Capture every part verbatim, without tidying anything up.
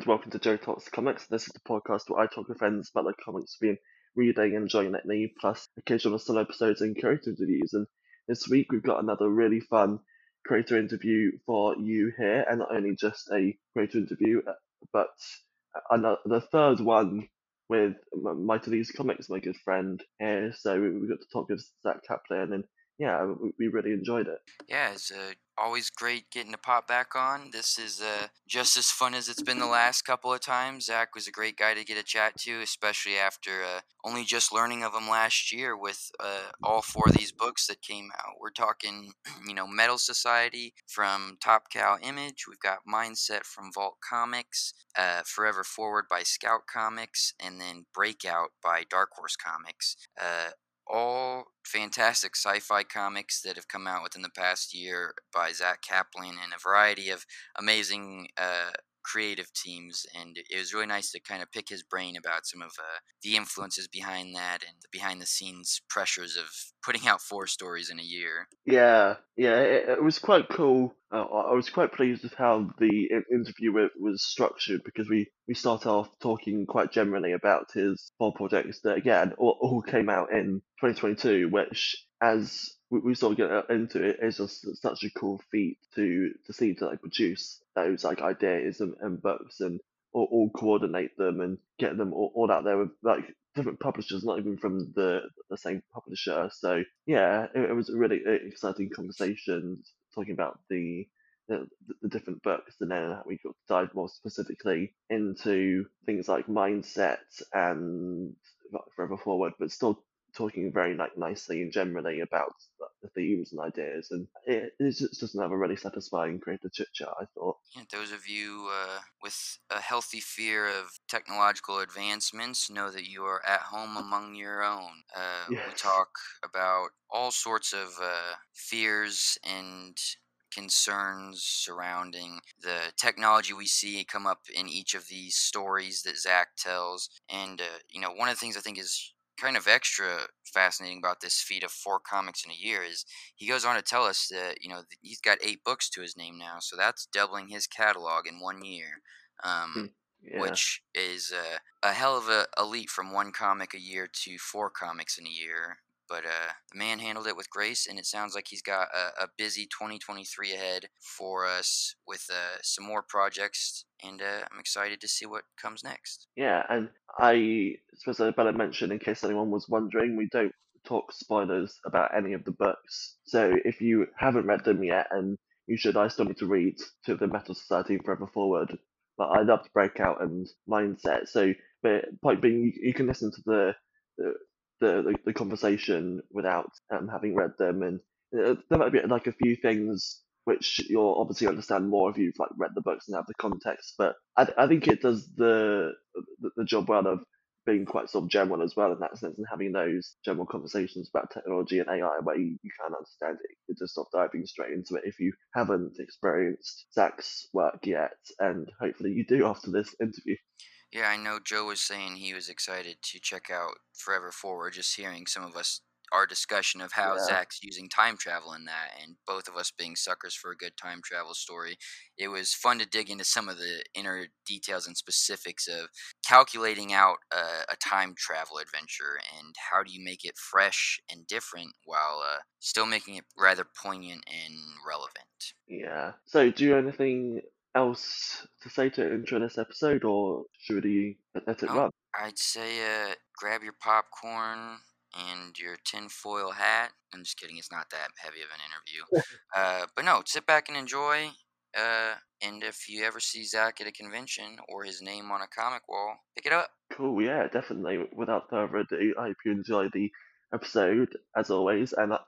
and welcome to Joe Talks Comics. This is the podcast where I talk with friends about the comics we've been reading and enjoying lately, plus occasional solo episodes and creator interviews. And this week we've got another really fun creator interview for you here, and not only just a creator interview, uh, but another, the third one with M- Mighty Lee's Comics, my good friend here. So we, we got to talk with Zach Kaplan, and yeah, we, we really enjoyed it. Yeah, it's uh, always great getting to pop back on. This is uh, just as fun as it's been the last couple of times. Zach was a great guy to get a chat to, especially after uh, only just learning of him last year with uh, all four of these books that came out. We're talking, you know, Metal Society from Top Cow Image. We've got Mindset from Vault Comics, uh, Forever Forward by Scout Comics, and then Breakout by Dark Horse Comics. Uh, all fantastic sci-fi comics that have come out within the past year by Zach Kaplan and a variety of amazing uh, creative teams. And it was really nice to kind of pick his brain about some of uh, the influences behind that and the behind-the-scenes pressures of putting out four stories in a year. Yeah, yeah, it, it was quite cool. Uh, I I was quite pleased with how the in- interview wa- was structured because we, we started off talking quite generally about his four projects that, again, all, all came out in twenty twenty-two, which, as we, we sort of get uh, into it, is just such a cool feat to to see to like produce those like ideas and, and books and all, all coordinate them and get them all, all out there with like different publishers, not even from the the same publisher. So yeah, it, it was a really uh, exciting conversation talking about the the, the different books, and then we got to dive more specifically into things like mindset and Forever Forward, but still talking very like nicely and generally about the themes and ideas, and it, it's just, just another really satisfying creative chit chat, I thought. Yeah, those of you uh, with a healthy fear of technological advancements know that you are at home among your own. Uh, we Yes. talk about all sorts of uh, fears and concerns surrounding the technology we see come up in each of these stories that Zach tells. And, uh, you know, one of the things I think is kind of extra fascinating about this feat of four comics in a year is he goes on to tell us that you know th- he's got eight books to his name now, so that's doubling his catalog in one year, um, Hmm. Yeah. which is uh, a hell of a, a leap from one comic a year to four comics in a year. But uh, the man handled it with grace, and it sounds like he's got a, a busy twenty twenty-three ahead for us with uh, some more projects, and uh, I'm excited to see what comes next. Yeah, and I suppose I better mention, in case anyone was wondering, we don't talk spoilers about any of the books. So if you haven't read them yet, and you should, I still need to read to the Metal Society and Forever Forward. But I loved Breakout and Mindset. So, but point being, you, you can listen to the the the, the, the conversation without um, having read them, and uh, there might be like a few things which you'll obviously understand more if you've like read the books and have the context. But I, I think it does the, the the job well of being quite sort of general as well in that sense, and having those general conversations about technology and A I where you, you can understand it. You're just sort of diving straight into it if you haven't experienced Zach's work yet, and hopefully you do after this interview. Yeah, I know Joe was saying he was excited to check out Forever Forward, just hearing some of us, our discussion of how Yeah. Zach's using time travel in that, and both of us being suckers for a good time travel story. It was fun to dig into some of the inner details and specifics of calculating out a, a time travel adventure and how do you make it fresh and different while uh, still making it rather poignant and relevant. Yeah. So, do you have anything else to say to intro this episode, or should we let it Oh, run? I'd say uh, grab your popcorn and your tinfoil hat. I'm just kidding. It's not that heavy of an interview. Uh, but no, sit back and enjoy. Uh, and if you ever see Zach at a convention or his name on a comic wall, pick it up. Cool, yeah, definitely. Without further ado, I hope you enjoy the episode as always. And uh,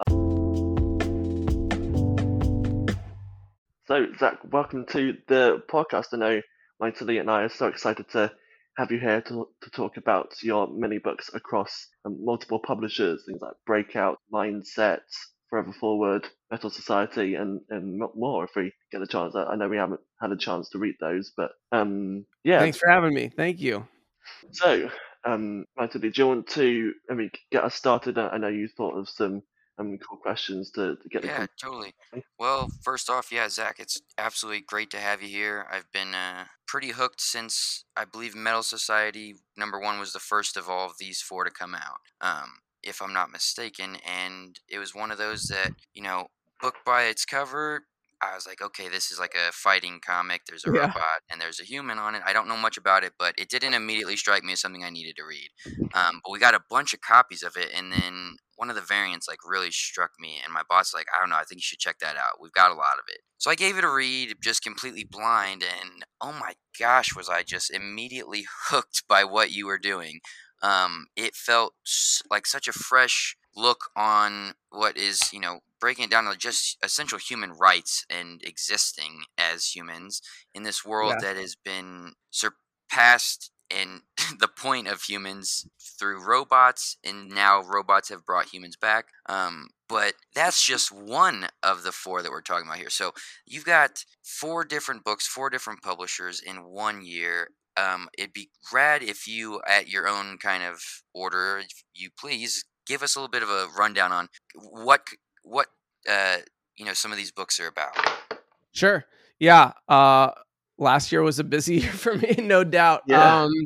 so, Zach, welcome to the podcast. I know Mighty and I are so excited to have you here to, to talk about your many books across um, multiple publishers, things like Breakout, Mindset, Forever Forward, Metal Society, and, and lot more if we get a chance. I, I know we haven't had a chance to read those, but um, yeah. Thanks for having me. Thank you. So, um, Mighty, do you want to, I mean, get us started? I I know you thought of some um, cool questions to, to get the Yeah, conversation totally. going. Well, first off, yeah, Zach, it's absolutely great to have you here. I've been uh, pretty hooked since I believe Metal Society number one was the first of all of these four to come out, um, if I'm not mistaken. And it was one of those that, you know, book by its cover, I was like, okay, this is like a fighting comic. There's a Yeah. robot and there's a human on it. I don't know much about it, but it didn't immediately strike me as something I needed to read. Um, but we got a bunch of copies of it, and then one of the variants like really struck me, and my boss like, I don't know, I think you should check that out. We've got a lot of it. So I gave it a read, just completely blind, and oh my gosh, was I just immediately hooked by what you were doing. Um, it felt s- like such a fresh look on what is, you know, breaking it down to just essential human rights and existing as humans in this world Yeah. that has been surpassed and the point of humans through robots, and now robots have brought humans back. Um, but that's just one of the four that we're talking about here. So you've got four different books, four different publishers in one year. Um, it'd be rad if you, at your own kind of order, if you please, give us a little bit of a rundown on what c- what uh, you know some of these books are about. Sure. Yeah. Uh, last year was a busy year for me, no doubt. Yeah. Um,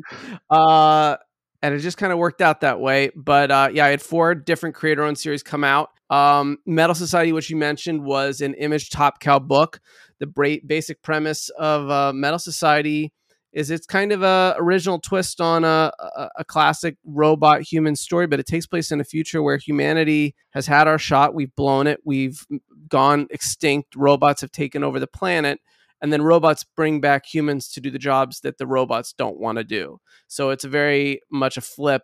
uh, and it just kind of worked out that way. But uh, yeah, I had four different creator-owned series come out. Um, Metal Society, which you mentioned, was an Image Top Cow book. The bra- basic premise of uh, Metal Society is it's kind of a original twist on a, a, a classic robot human story, but it takes place in a future where humanity has had our shot. We've blown it. We've gone extinct. Robots have taken over the planet. And then robots bring back humans to do the jobs that the robots don't want to do. So it's very much a flip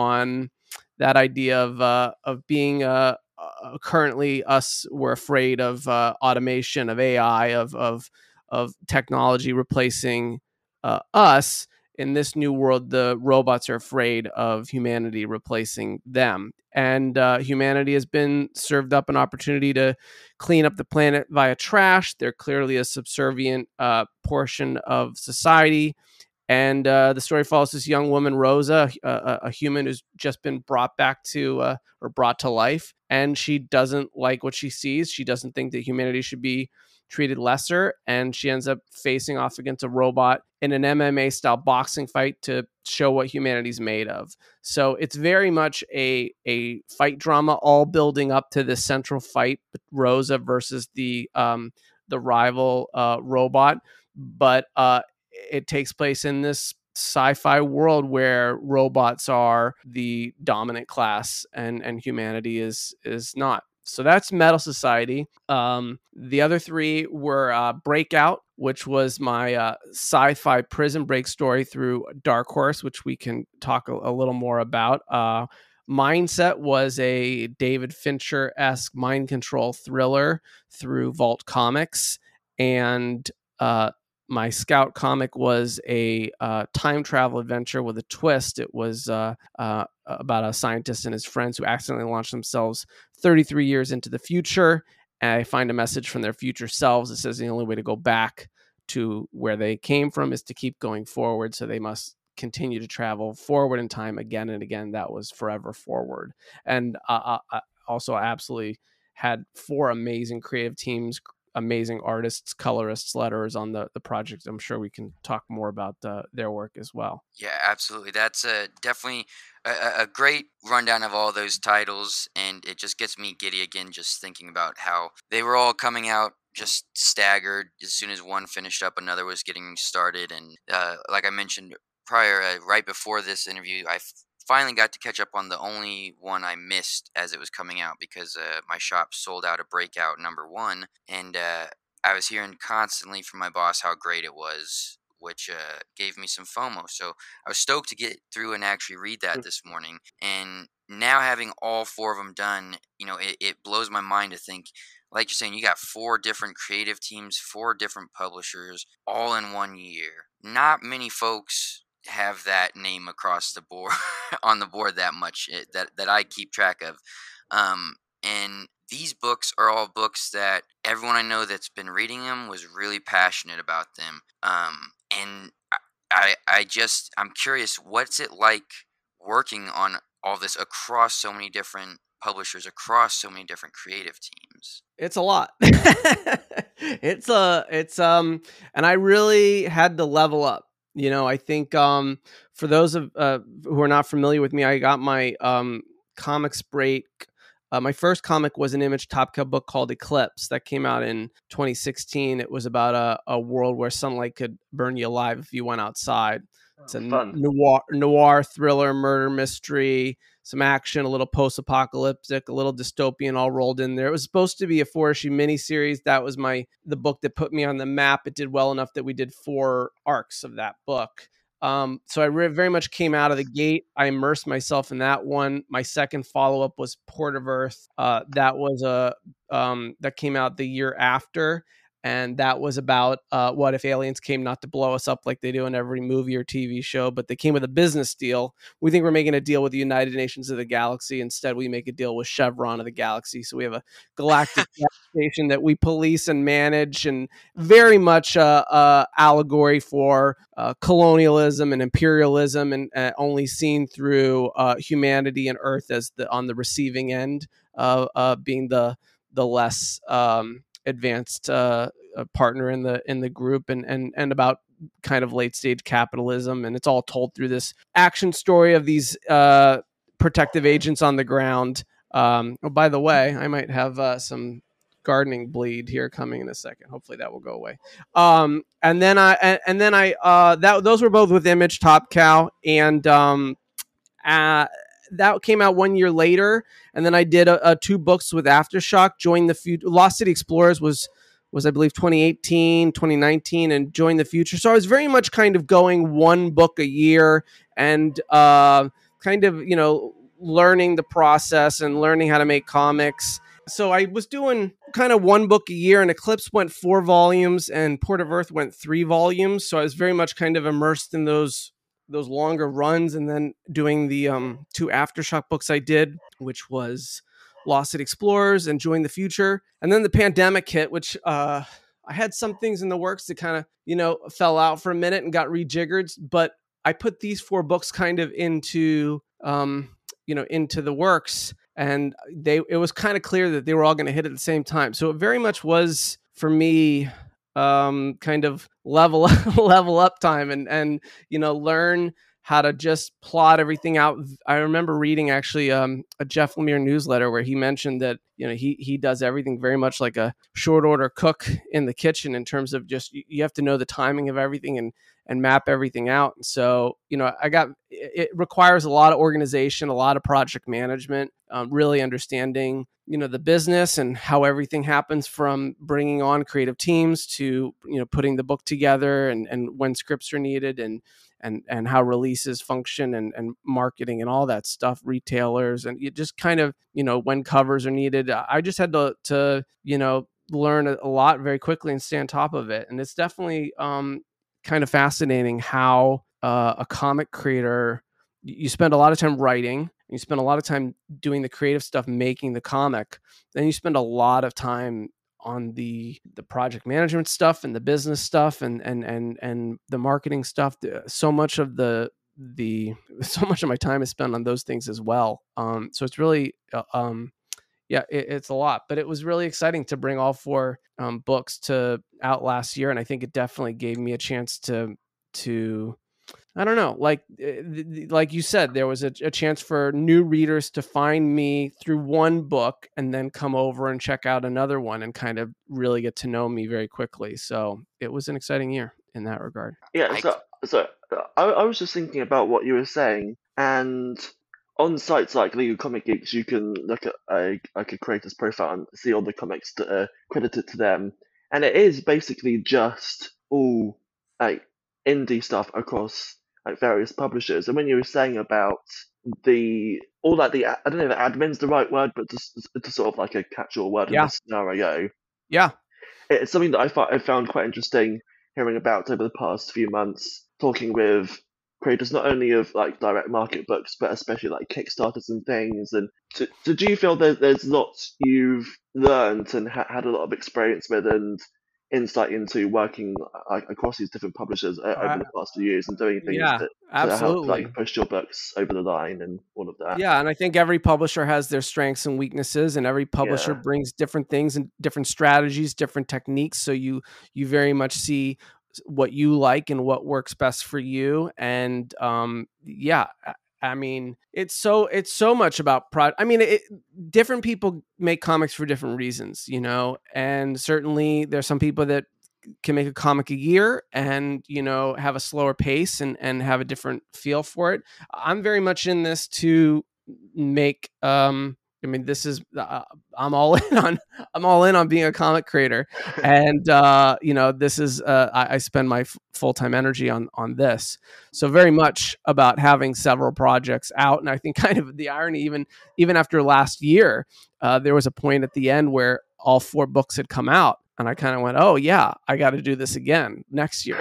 on that idea of uh, of being uh, uh, currently us. We're afraid of uh, automation, of A I, of of of technology replacing uh, us. In this new world, the robots are afraid of humanity replacing them. And uh, humanity has been served up an opportunity to clean up the planet via trash. They're clearly a subservient uh, portion of society. And uh, the story follows this young woman, Rosa, a, a, a human who's just been brought back to uh, or brought to life. And she doesn't like what she sees. She doesn't think that humanity should be treated lesser. And she ends up facing off against a robot in an M M A style boxing fight to show what humanity's made of. So it's very much a, a fight drama, all building up to this central fight, Rosa versus the um, the rival uh, robot. But uh, it takes place in this sci-fi world where robots are the dominant class and and humanity is is not. So that's Metal Society. Um, the other three were uh, Breakout, which was my uh, sci-fi prison break story through Dark Horse, which we can talk a, a little more about. Uh, Mindset was a David Fincher-esque mind control thriller through Vault Comics, and uh, my Scout comic was a uh, time travel adventure with a twist. It was uh, uh, about a scientist and his friends who accidentally launched themselves thirty-three years into the future. And I find a message from their future selves that says the only way to go back to where they came from is to keep going forward. So they must continue to travel forward in time again and again. That was Forever Forward. And uh, uh, also, I absolutely had four amazing creative teams, amazing artists, colorists, letterers on the, the project. I'm sure we can talk more about uh, their work as well. Yeah, absolutely. That's uh, definitely a, a a great rundown of all those titles, and it just gets me giddy again just thinking about how they were all coming out just staggered. As soon as one finished up, another was getting started, and uh, like I mentioned prior, uh, right before this interview, I f- finally got to catch up on the only one I missed as it was coming out because uh, my shop sold out a Breakout number one, and uh, I was hearing constantly from my boss how great it was, which uh, gave me some FOMO. So I was stoked to get through and actually read that this morning. And now having all four of them done, you know, it, it blows my mind to think, like you're saying, you got four different creative teams, four different publishers, all in one year. Not many folks have that name across the board on the board that much eh, that that I keep track of. Um, and these books are all books that everyone I know that's been reading them was really passionate about them. Um, and I, I I just I'm curious, what's it like working on all this across so many different publishers across so many different creative teams. It's a lot. it's a it's um and I really had to level up. You know, I think um for those of uh, who are not familiar with me, I got my um comics break. Uh, my first comic was an Image Top Cow book called Eclipse that came out in twenty sixteen. It was about a, a world where sunlight could burn you alive if you went outside. It's a Fun. noir noir thriller, murder mystery, some action, a little post-apocalyptic, a little dystopian, all rolled in there. It was supposed to be a four-issue miniseries. That was my the book that put me on the map. It did well enough that we did four arcs of that book. Um, so I re- very much came out of the gate. I immersed myself in that one. My second follow-up was Port of Earth. Uh, that was a um, that came out the year after. And that was about uh, what if aliens came not to blow us up like they do in every movie or T V show, but they came with a business deal. We think we're making a deal with the United Nations of the Galaxy. Instead, we make a deal with Chevron of the Galaxy. So we have a galactic station that we police and manage, and very much uh, uh, allegory for uh, colonialism and imperialism, and uh, only seen through uh, humanity and Earth as the on the receiving end, uh, uh, being the the less um, advanced uh, partner in the in the group, and and and about kind of late stage capitalism, and it's all told through this action story of these uh, protective agents on the ground. Um, oh, by the way, I might have uh, some gardening bleed here coming in a second. Hopefully that will go away. Um, and then I and, and then I uh, that those were both with Image Top Cow, and um, uh, that came out one year later. And then I did a, a two books with Aftershock. Join the Future. Lost City Explorers was was I believe twenty eighteen, twenty nineteen, and Join the Future. So I was very much kind of going one book a year, and uh, kind of, you know, learning the process and learning how to make comics. So I was doing kind of one book a year, and Eclipse went four volumes and Port of Earth went three volumes. So I was very much kind of immersed in those those longer runs, and then doing the um, two Aftershock books I did, which was Lost City Explorers and Join the Future. And then the pandemic hit, which uh, I had some things in the works that kind of, you know, fell out for a minute and got rejiggered. But I put these four books kind of into, um, you know, into the works. And they it was kind of clear that they were all going to hit at the same time. So it very much was, for me, um, kind of level level up time, and and you know, learn how to just plot everything out. I remember reading actually um, a Jeff Lemire newsletter where he mentioned that, you know, he he does everything very much like a short order cook in the kitchen, in terms of just you have to know the timing of everything and and map everything out. And so, you know, I got it requires a lot of organization, a lot of project management, um, really understanding, you know, the business and how everything happens, from bringing on creative teams to, you know, putting the book together, and and when scripts are needed, and and and how releases function, and and marketing and all that stuff, retailers, and you just kind of, you know, when covers are needed. I just had to to you know, learn a lot very quickly and stay on top of it. And it's definitely um kind of fascinating how uh, a comic creator, you spend a lot of time writing, you spend a lot of time doing the creative stuff, making the comic, then you spend a lot of time on the the project management stuff and the business stuff, and and and and the marketing stuff. So much of the the so much of my time is spent on those things as well. Um, so it's really uh, um, yeah, it, it's a lot, but it was really exciting to bring all four um, books to out last year, and I think it definitely gave me a chance to to. I don't know, like like you said, there was a, a chance for new readers to find me through one book and then come over and check out another one and kind of really get to know me very quickly. So it was an exciting year in that regard. Yeah, I, so so I, I was just thinking about what you were saying, and on sites like Legal Comic Geeks, you can look at a like a creator's profile and see all the comics that are credited to them, and it is basically just all like indie stuff across like various publishers. And when you were saying about the all like the I don't know if admin's the right word, but just, just sort of like a catch-all word Yeah. in this scenario, Yeah. it's something that I, fi- I found quite interesting hearing about over the past few months, talking with creators not only of like direct market books, but especially like Kickstarters and things. And so, so do you feel that there's lots you've learned and ha- had a lot of experience with, and insight into working like across these different publishers uh, over I, the past few years and doing things yeah, that to help absolutely. like push your books over the line and all of that. Yeah, and I think every publisher has their strengths and weaknesses, and every publisher Yeah. brings different things and different strategies, different techniques. So you you very much see what you like and what works best for you. And um, yeah, I, I mean, it's so it's so much about pro. I mean, it, different people make comics for different reasons, you know. And certainly, there's some people that can make a comic a year and you know have a slower pace and and have a different feel for it. I'm very much in this to make um I mean this is uh, I'm all in on I'm all in on being a comic creator, and uh you know this is uh I, I spend my f- full-time energy on on this, so very much about having several projects out. And I think kind of the irony, even even after last year, uh there was a point at the end where all four books had come out, and I kind of went, oh yeah, I got to do this again next year.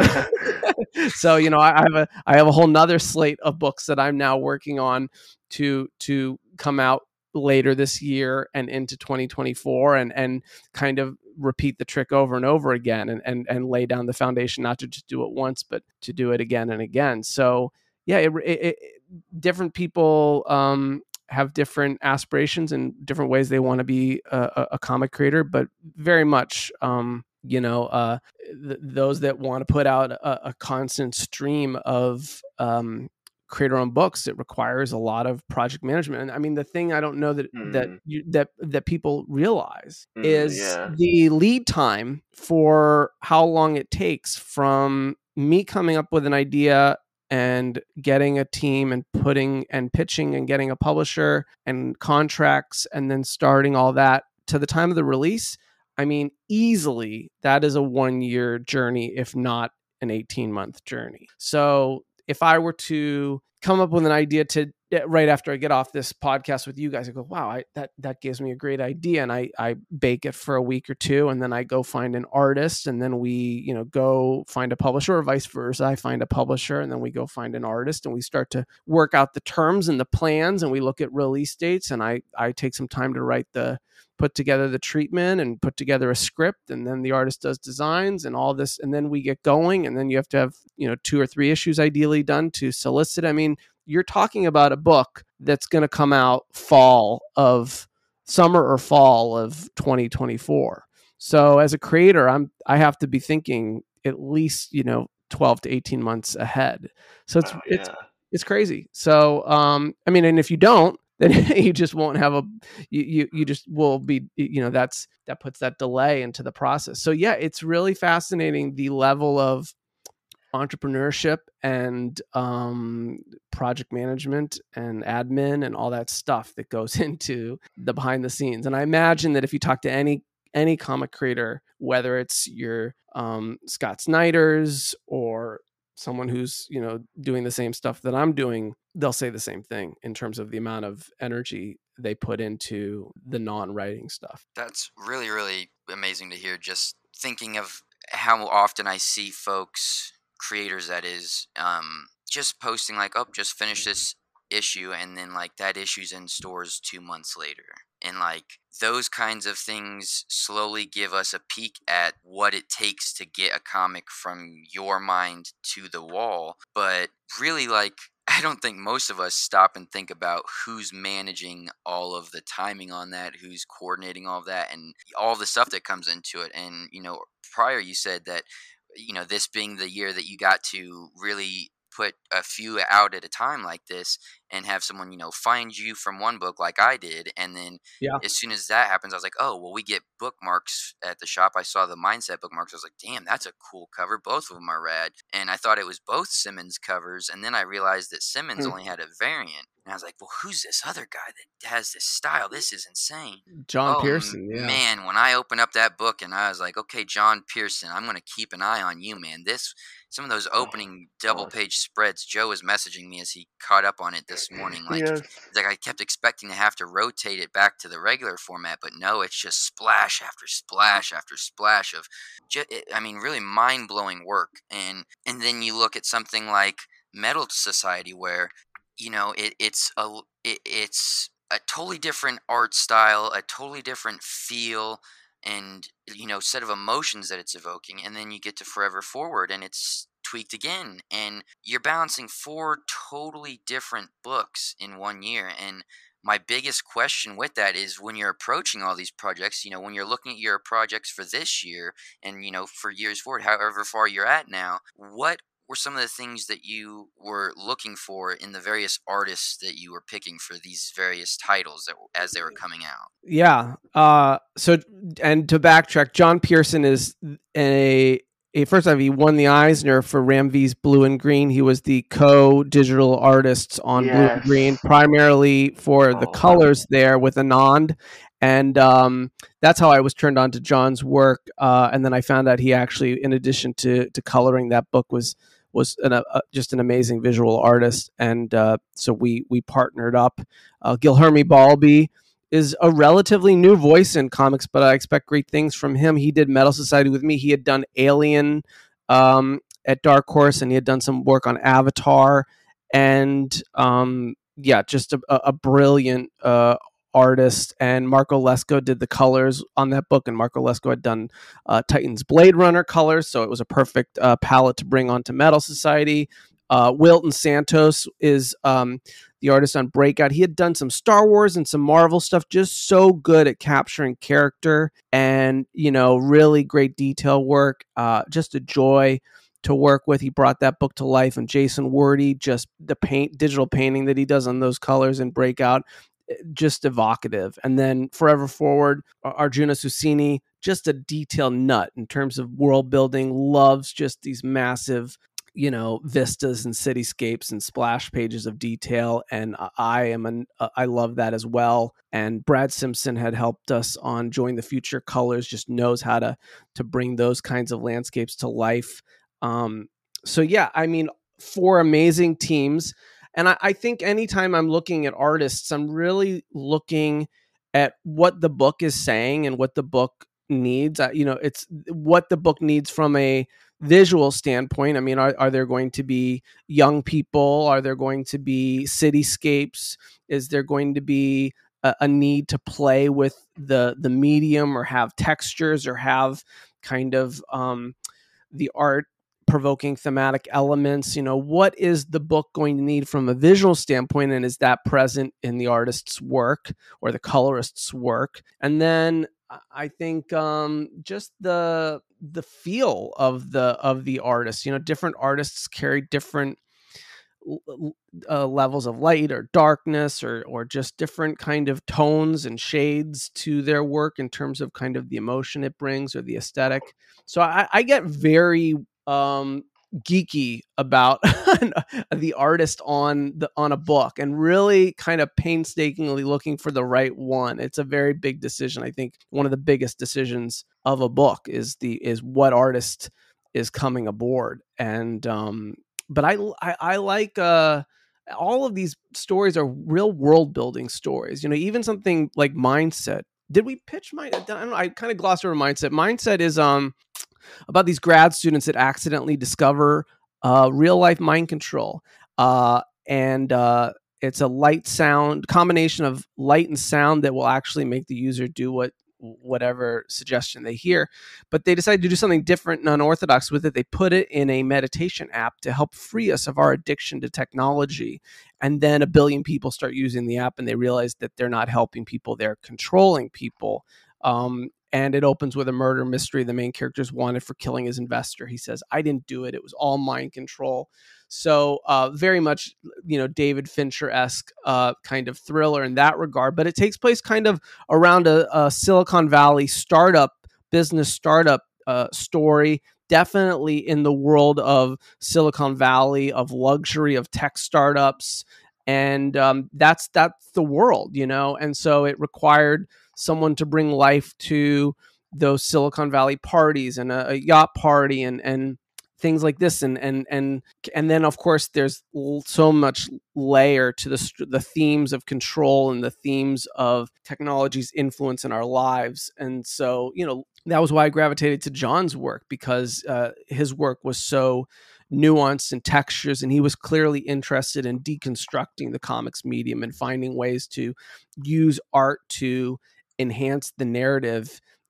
So, you know, I, I have a I have a whole nother slate of books that I'm now working on to to come out later this year and into twenty twenty-four, and and kind of repeat the trick over and over again, and and and lay down the foundation, not to just do it once, but to do it again and again. So yeah, it, it, it, different people um, have different aspirations and different ways they want to be a, a comic creator, but very much, um, you know, uh, th- those that want to put out a, a constant stream of um, creator-owned books, it requires a lot of project management. And I mean, the thing I don't know that that Mm, you, that that people realize mm, is yeah. the lead time for how long it takes from me coming up with an idea and getting a team and putting and pitching and getting a publisher and contracts and then starting all that to the time of the release. I mean, easily that is a one year journey, if not an eighteen month journey. So if I were to come up with an idea to right after I get off this podcast with you guys, I go, wow, I, that that gives me a great idea, and I I bake it for a week or two, and then I go find an artist, and then we you know go find a publisher, or vice versa. I find a publisher, and then we go find an artist, and we start to work out the terms and the plans, and we look at release dates, and I I take some time to write the put together the treatment and put together a script, and then the artist does designs and all this, and then we get going, and then you have to have you know two or three issues ideally done to solicit. I mean, you're talking about a book that's going to come out fall of summer or fall of twenty twenty-four. So as a creator, I'm I have to be thinking at least, you know, twelve to eighteen months ahead. So it's Oh, it's yeah. it's crazy. So um I mean, and if you don't, then you just won't have a you, you you just will be, you know, that's that puts that delay into the process. So yeah, it's really fascinating the level of entrepreneurship and um, project management and admin and all that stuff that goes into the behind the scenes. And I imagine that if you talk to any any comic creator, whether it's your um, Scott Snyder's or someone who's you know doing the same stuff that I'm doing, they'll say the same thing in terms of the amount of energy they put into the non-writing stuff. That's really, really amazing to hear. Just thinking of how often I see folks, creators that is, um, just posting like, "Oh, just finish this issue," and then like that issue's in stores two months later. And like those kinds of things slowly give us a peek at what it takes to get a comic from your mind to the wall. But really, like, I don't think most of us stop and think about who's managing all of the timing on that, who's coordinating all of that, and all the stuff that comes into it. And, you know, prior you said that, you know, this being the year that you got to really put a few out at a time like this and have someone, you know, find you from one book like I did. And then Yeah. as soon as that happens, I was like, oh, well, we get bookmarks at the shop. I saw the Mindset bookmarks. I was like, damn, that's a cool cover. Both of them are rad. And I thought it was both Simmons covers. And then I realized that Simmons Hmm. only had a variant. And I was like, well, who's this other guy that has this style? This is insane. John Oh Pearson. Yeah. man, when I opened up that book and I was like, okay, John Pearson, I'm gonna keep an eye on you, man. This some of those Oh, opening double God. page spreads. Joe was messaging me as he caught up on it this morning. Like, Yes. it's like I kept expecting to have to rotate it back to the regular format, but no, it's just splash after splash after splash of, ju- it- I mean, really mind blowing work. And and then you look at something like Metal Society, where you know it it's a it, it's a totally different art style, a totally different feel, and, you know, set of emotions that it's evoking. And then you get to Forever Forward and it's tweaked again. And you're balancing four totally different books in one year. And my biggest question with that is when you're approaching all these projects, you know, when you're looking at your projects for this year and, you know, for years forward, however far you're at now, what were some of the things that you were looking for in the various artists that you were picking for these various titles that as they were coming out? Yeah. Uh, so, and to backtrack, John Pearson is a, a first time he won the Eisner for Ram V's Blue and Green. He was the co-digital artist on Yes. Blue and Green, primarily for the Oh, colors there with Anand. And um, that's how I was turned on to John's work. Uh, and then I found out he actually, in addition to to coloring that book, was was an, uh, just an amazing visual artist. And uh, so we we partnered up. Uh, Gilherme Balbi is a relatively new voice in comics, but I expect great things from him. He did Metal Society with me. He had done Alien um, at Dark Horse, and he had done some work on Avatar. And um, yeah, just a, a brilliant uh, artist. And Marco Lesko did the colors on that book, and Marco Lesko had done uh, Titan's Blade Runner colors, so it was a perfect uh, palette to bring onto Metal Society. Uh, Wilton Santos is um, the artist on Breakout. He had done some Star Wars and some Marvel stuff, just so good at capturing character and, you know, really great detail work. Uh, just a joy to work with. He brought that book to life. And Jason Wordy, just the paint, digital painting that he does on those colors in Breakout, just evocative. And then Forever Forward, Arjuna Susini, just a detail nut in terms of world building, loves just these massive, you know, vistas and cityscapes and splash pages of detail. And I am an, uh, I love that as well. And Brad Simpson had helped us on Join the Future Colors, just knows how to, to bring those kinds of landscapes to life. Um, so yeah, I mean, four amazing teams. And I, I think anytime I'm looking at artists, I'm really looking at what the book is saying and what the book needs. Uh, you know, it's what the book needs from a visual standpoint. I mean, are, are there going to be young people? Are there going to be cityscapes? Is there going to be a, a need to play with the the medium or have textures or have kind of um, the art provoking thematic elements? You know, what is the book going to need from a visual standpoint, and is that present in the artist's work or the colorist's work? And then I think um, just the the feel of the of the artist. You know, different artists carry different uh, levels of light or darkness, or or just different kind of tones and shades to their work in terms of kind of the emotion it brings or the aesthetic. So I, I get very um, geeky about the artist on the on a book, and really kind of painstakingly looking for the right one. It's a very big decision. I think one of the biggest decisions of a book is the is what artist is coming aboard. And um, but I I, I like uh, all of these stories are real world building stories. You know, even something like Mindset. Did we pitch Mind? I don't know. I kind of glossed over Mindset. Mindset is um. about these grad students that accidentally discover uh, real life mind control. Uh, and uh, it's a light sound combination of light and sound that will actually make the user do what whatever suggestion they hear. But they decided to do something different and unorthodox with it. They put it in a meditation app to help free us of our addiction to technology. And then a billion people start using the app, and they realize that they're not helping people, they're controlling people. Um, and it opens with a murder mystery. The main character is wanted for killing his investor. He says, I didn't do it. It was all mind control. So uh, very much, you know, David Fincher-esque uh, kind of thriller in that regard. But it takes place kind of around a, a Silicon Valley startup, business startup uh, story. Definitely in the world of Silicon Valley, of luxury, of tech startups. And um, that's that's the world, you know. And so it required someone to bring life to those Silicon Valley parties and a, a yacht party and and things like this. And and and and then of course there's so much layer to the the themes of control and the themes of technology's influence in our lives. And so, you know, that was why I gravitated to John's work, because uh, his work was so nuance and textures, and he was clearly interested in deconstructing the comics medium and finding ways to use art to enhance the narrative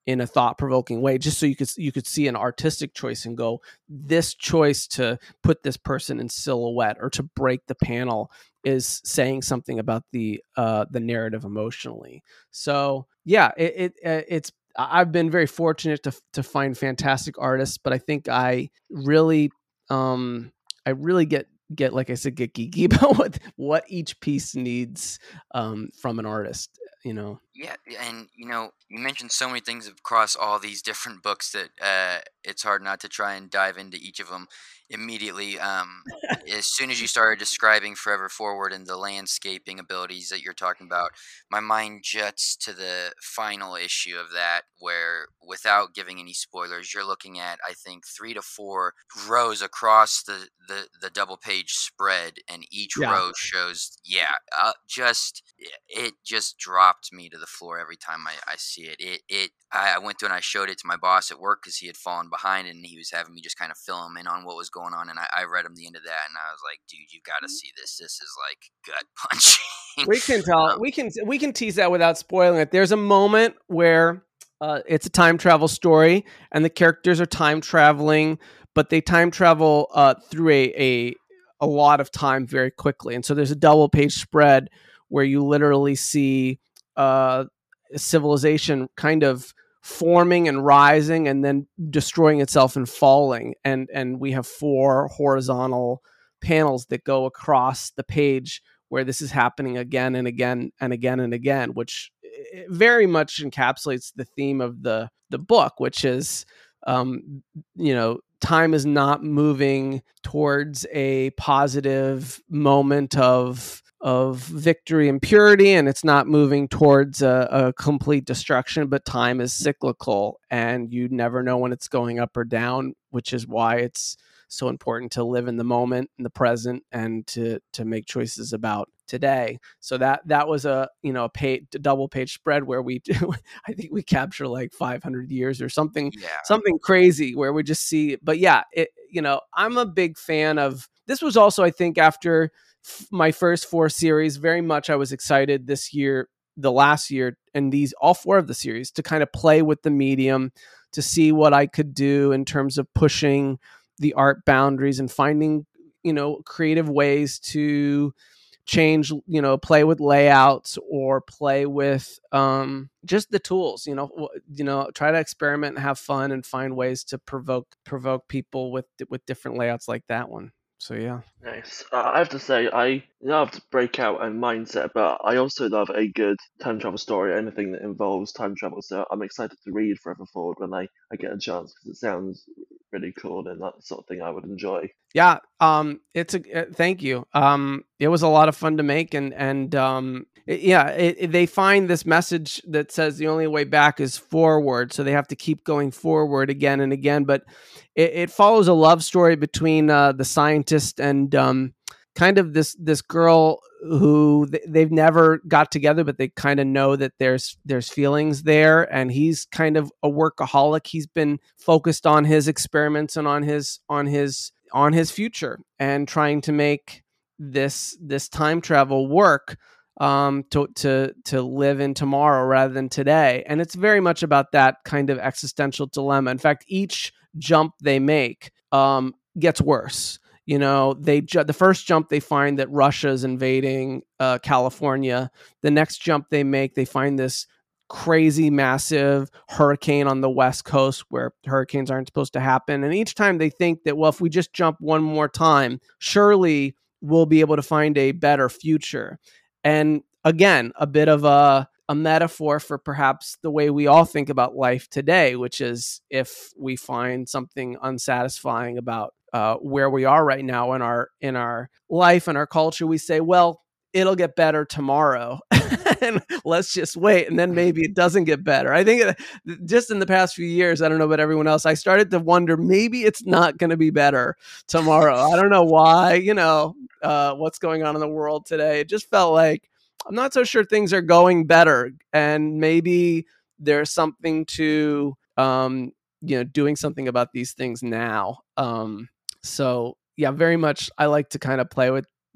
in a thought-provoking way, just so you could you could see an artistic choice and go, this choice to put this person in silhouette or to break the panel is saying something about the uh, the narrative emotionally. So yeah, it, it it's I've been very fortunate to to find fantastic artists, but I think I really um, I really get get like I said get geeky about what what each piece needs um, from an artist. You know. Yeah, and you know, you mentioned so many things across all these different books that uh, it's hard not to try and dive into each of them immediately. Um, as soon as you started describing Forever Forward and the landscaping abilities that you're talking about, my mind jets to the final issue of that, where without giving any spoilers, you're looking at, I think, three to four rows across the, the, the double page spread, and each Yeah. row shows, yeah, uh, just it just dropped me to the floor every time I, I see it. It it I I went through and I showed it to my boss at work because he had fallen behind and he was having me just kind of fill him in on what was going on. And I, I read him the end of that and I was like, dude, you got to see this. This is like gut punching. We can tell. Um, We can we can tease that without spoiling it. There's a moment where uh, it's a time travel story, and the characters are time traveling, but they time travel uh, through a, a a lot of time very quickly. And so there's a double page spread where you literally see uh, civilization kind of forming and rising, and then destroying itself and falling. And and we have four horizontal panels that go across the page where this is happening again and again and again and again, which very much encapsulates the theme of the the book, which is, um, you know, time is not moving towards a positive moment of of victory and purity, and it's not moving towards a, a complete destruction, but time is cyclical, and you never know when it's going up or down, which is why it's so important to live in the moment, in the present, and to to make choices about today. So that that was a you know a page, a double page spread where we do, I think we capture like five hundred years or something, yeah. something crazy where we just see. But yeah, it, you know, I'm a big fan of this. Was also, I think, after f- my first four series, very much I was excited this year, the last year, and these all four of the series to kind of play with the medium, to see what I could do in terms of pushing the art boundaries and finding, you know, creative ways to change, you know, play with layouts or play with um, just the tools, you know, you know, try to experiment and have fun and find ways to provoke, provoke people with, with different layouts like that one. So, yeah. Nice. Uh, I have to say, I loved Breakout and Mindset, but I also love a good time travel story, anything that involves time travel. So I'm excited to read Forever Forward when I, I get a chance, because it sounds really cool and that's the sort of thing I would enjoy. Yeah. Um, it's a, uh, thank you. Um, it was a lot of fun to make, and, and, um, it, yeah, it, it, they find this message that says the only way back is forward. So they have to keep going forward again and again, but it, it follows a love story between, uh, the scientist and, um, kind of this, this girl who th- they've never got together, but they kind of know that there's, there's feelings there. And he's kind of a workaholic. He's been focused on his experiments and on his, on his, on his future, and trying to make this, this time travel work, um, to, to, to live in tomorrow rather than today. And it's very much about that kind of existential dilemma. In fact, each jump they make, um, gets worse. You know, they ju- the first jump they find that Russia's invading uh, California. The next jump they make, they find this crazy massive hurricane on the West Coast where hurricanes aren't supposed to happen. And each time they think that, well, if we just jump one more time, surely we'll be able to find a better future. And again, a bit of a a metaphor for perhaps the way we all think about life today, which is if we find something unsatisfying about uh, where we are right now in our in our life and our culture, we say, well, it'll get better tomorrow. And let's just wait. And then maybe it doesn't get better. I think it, just in the past few years, I don't know about everyone else, I started to wonder, maybe it's not going to be better tomorrow. I don't know why, you know, uh, what's going on in the world today. It just felt like, I'm not so sure things are going better. And maybe there's something to, um, you know, doing something about these things now. Um, so yeah, very much. I like to kind of play with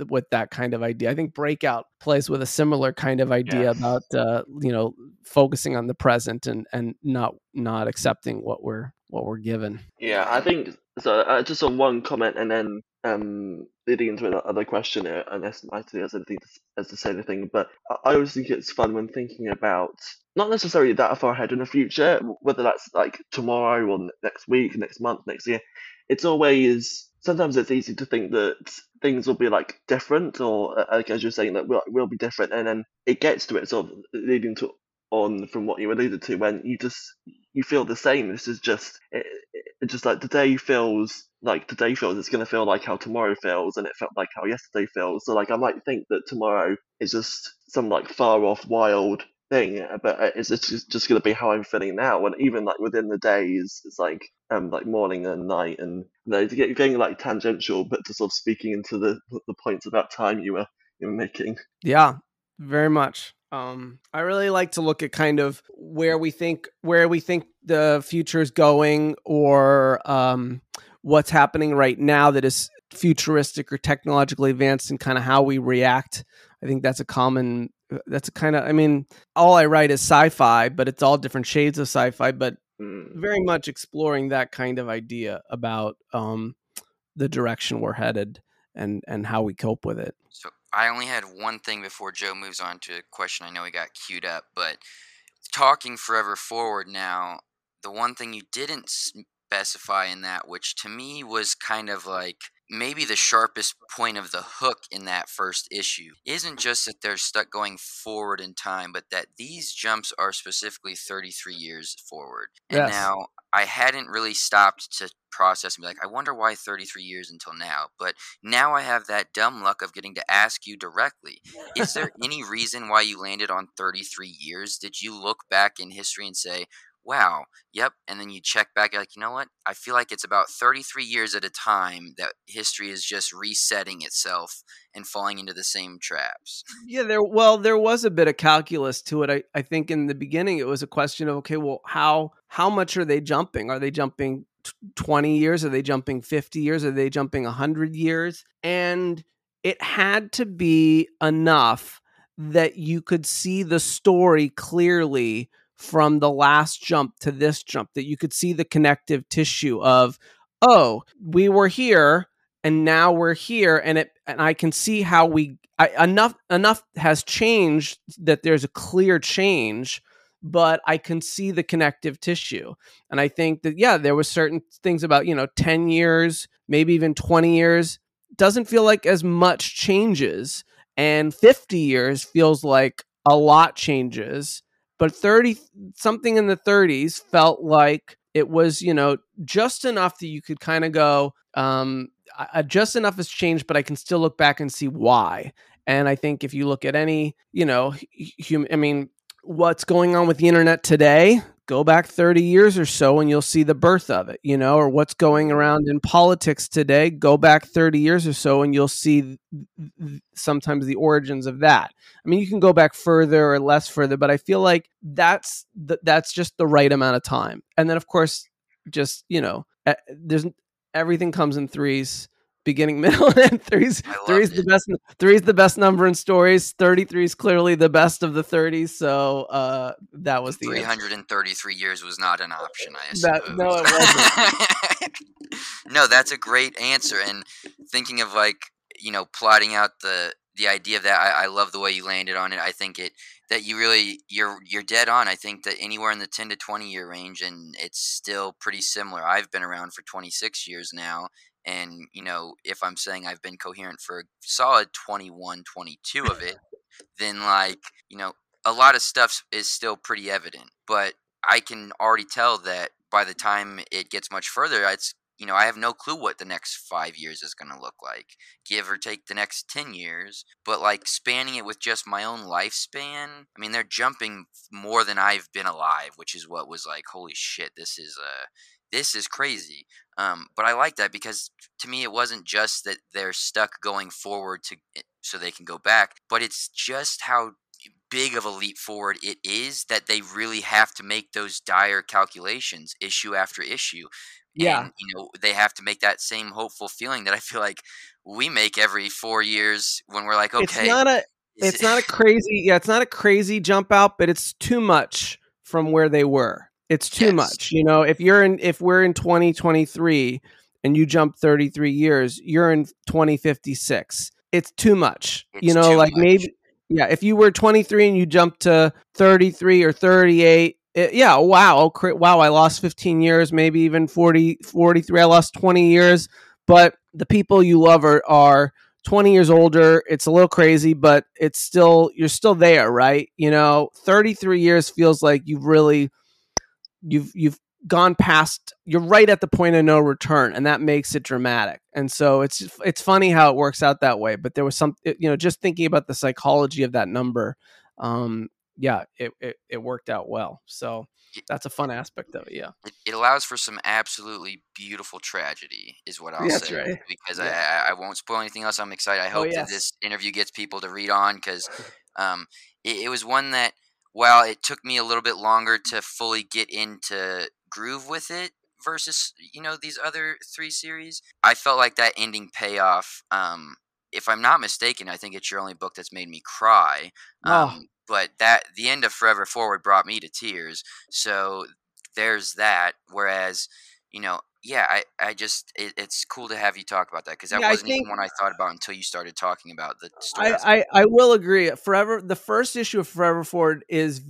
with that kind of idea. I think Breakout plays with a similar kind of idea Yes. about uh, you know, focusing on the present and and not not accepting what we're what we're given. Yeah, I think so. Uh, just on one comment, and then um, leading into another question, uh, unless Mighty has anything to, has to say anything. But I I always think it's fun when thinking about not necessarily that far ahead in the future, w- whether that's like tomorrow or n- next week, next month, next year. It's always sometimes it's easy to think that things will be like different, or uh, like as you're saying that will will be different, and then it gets to it, sort of leading to on from what you alluded to when you just you feel the same. This is just it, it just like today feels like today feels it's going to feel like how tomorrow feels, and it felt like how yesterday feels. So like I might think that tomorrow is just some like far off wild thing, uh, but uh, it's just just going to be how I'm feeling now. And even like within the days, it's like um like morning and night, and you know, to get getting like tangential, but to sort of speaking into the the points about time you were you were making. Yeah, very much. Um, I really like to look at kind of where we think where we think the future is going, or um, what's happening right now that is futuristic or technologically advanced, and kind of how we react. I think that's a common. That's a kind of. I mean, all I write is sci-fi, but it's all different shades of sci-fi. But Mm. very much exploring that kind of idea about um, the direction we're headed and and how we cope with it. So I only had one thing before Joe moves on to a question I know he got queued up, but talking forever forward now, the one thing you didn't specify in that, which to me was kind of like maybe the sharpest point of the hook in that first issue, isn't just that they're stuck going forward in time, but that these jumps are specifically thirty-three years forward. And Yes. now I hadn't really stopped to process and be like, I wonder why thirty-three years until now. But now I have that dumb luck of getting to ask you directly. Is there any reason why you landed on thirty-three years? Did you look back in history and say, wow, yep, and then you check back, you're like, you know what? I feel like it's about thirty-three years at a time that history is just resetting itself and falling into the same traps. Yeah, there well, there was a bit of calculus to it. I, I think in the beginning it was a question of, okay, well, how how much are they jumping? Are they jumping t- twenty years? Are they jumping fifty years? Are they jumping one hundred years? And it had to be enough that you could see the story clearly from the last jump to this jump, that you could see the connective tissue of, oh, we were here and now we're here, and it and I can see how we I, enough enough has changed that there's a clear change, but I can see the connective tissue. And I think that, yeah, there was certain things about, you know, ten years, maybe even twenty years doesn't feel like as much changes, and fifty years feels like a lot changes, but thirty something in the thirties felt like it was, you know, just enough that you could kind of go, um, I, just enough has changed, but I can still look back and see why. And I think if you look at any, you know, human, I mean, what's going on with the internet today, go back thirty years or so and you'll see the birth of it, you know, or what's going around in politics today, go back thirty years or so and you'll see sometimes the origins of that. I mean, you can go back further or less further, but I feel like that's the, that's just the right amount of time. And then of course, just, you know, there's everything comes in threes, beginning, middle, and end. Threes, threes the best. Three's the best number in stories. Thirty-three is clearly the best of the thirties. So uh, that was the three hundred thirty-three answer. Years was not an option, I that, suppose. no, it wasn't. No, that's a great answer. And thinking of like, you know, plotting out the the idea of that, I, I love the way you landed on it. I think it that you really you're you're dead on. I think that anywhere in the ten to twenty year range, and it's still pretty similar. I've been around for twenty-six years now, and you know, if I'm saying I've been coherent for a solid twenty-one, twenty-two of it, then like, you know, a lot of stuff is still pretty evident. But I can already tell that by the time it gets much further, it's you know, I have no clue what the next five years is going to look like, give or take the next ten years. But like spanning it with just my own lifespan, I mean, they're jumping more than I've been alive, which is what was like, holy shit, this is uh, this is crazy. Um, but I like that because to me, it wasn't just that they're stuck going forward to so they can go back, but it's just how big of a leap forward it is that they really have to make those dire calculations issue after issue. Yeah. And, you know, they have to make that same hopeful feeling that I feel like we make every four years when we're like, okay, it's not a it's it- not a crazy yeah, it's not a crazy jump out, but it's too much from where they were. It's too Yes. much. You know, if you're in if we're in twenty twenty-three and you jump thirty-three years, you're in twenty fifty-six. It's too much. It's you know, too like much. maybe yeah, if you were twenty-three and you jumped to thirty-three or thirty-eight, it, yeah, wow, oh, cra- wow, I lost fifteen years, maybe even forty, forty-three, I lost twenty years, but the people you love are, are twenty years older. It's a little crazy, but it's still, you're still there, right? You know, thirty-three years feels like you've really, you've, you've gone past, you're right at the point of no return, and that makes it dramatic. And so it's, it's funny how it works out that way. But there was some, you know, just thinking about the psychology of that number, um, yeah, it, it, it worked out well. So that's a fun aspect of it. Yeah. It, it allows for some absolutely beautiful tragedy, is what I'll That's say. right. Because Yeah. I, I I won't spoil anything else. I'm excited. I Oh, hope yes. that this interview gets people to read on, because um, it, it was one that, while it took me a little bit longer to fully get into groove with it versus, you know, these other three series, I felt like that ending payoff. Um, if I'm not mistaken, I think it's your only book that's made me cry. Um, Oh. But that the end of Forever Forward brought me to tears. So there's that. Whereas, you know, yeah, I, I just it, it's cool to have you talk about that, because that Yeah, I wasn't think- even one I thought about until you started talking about the stories. I, I, I will agree. Forever, the first issue of Forever Forward is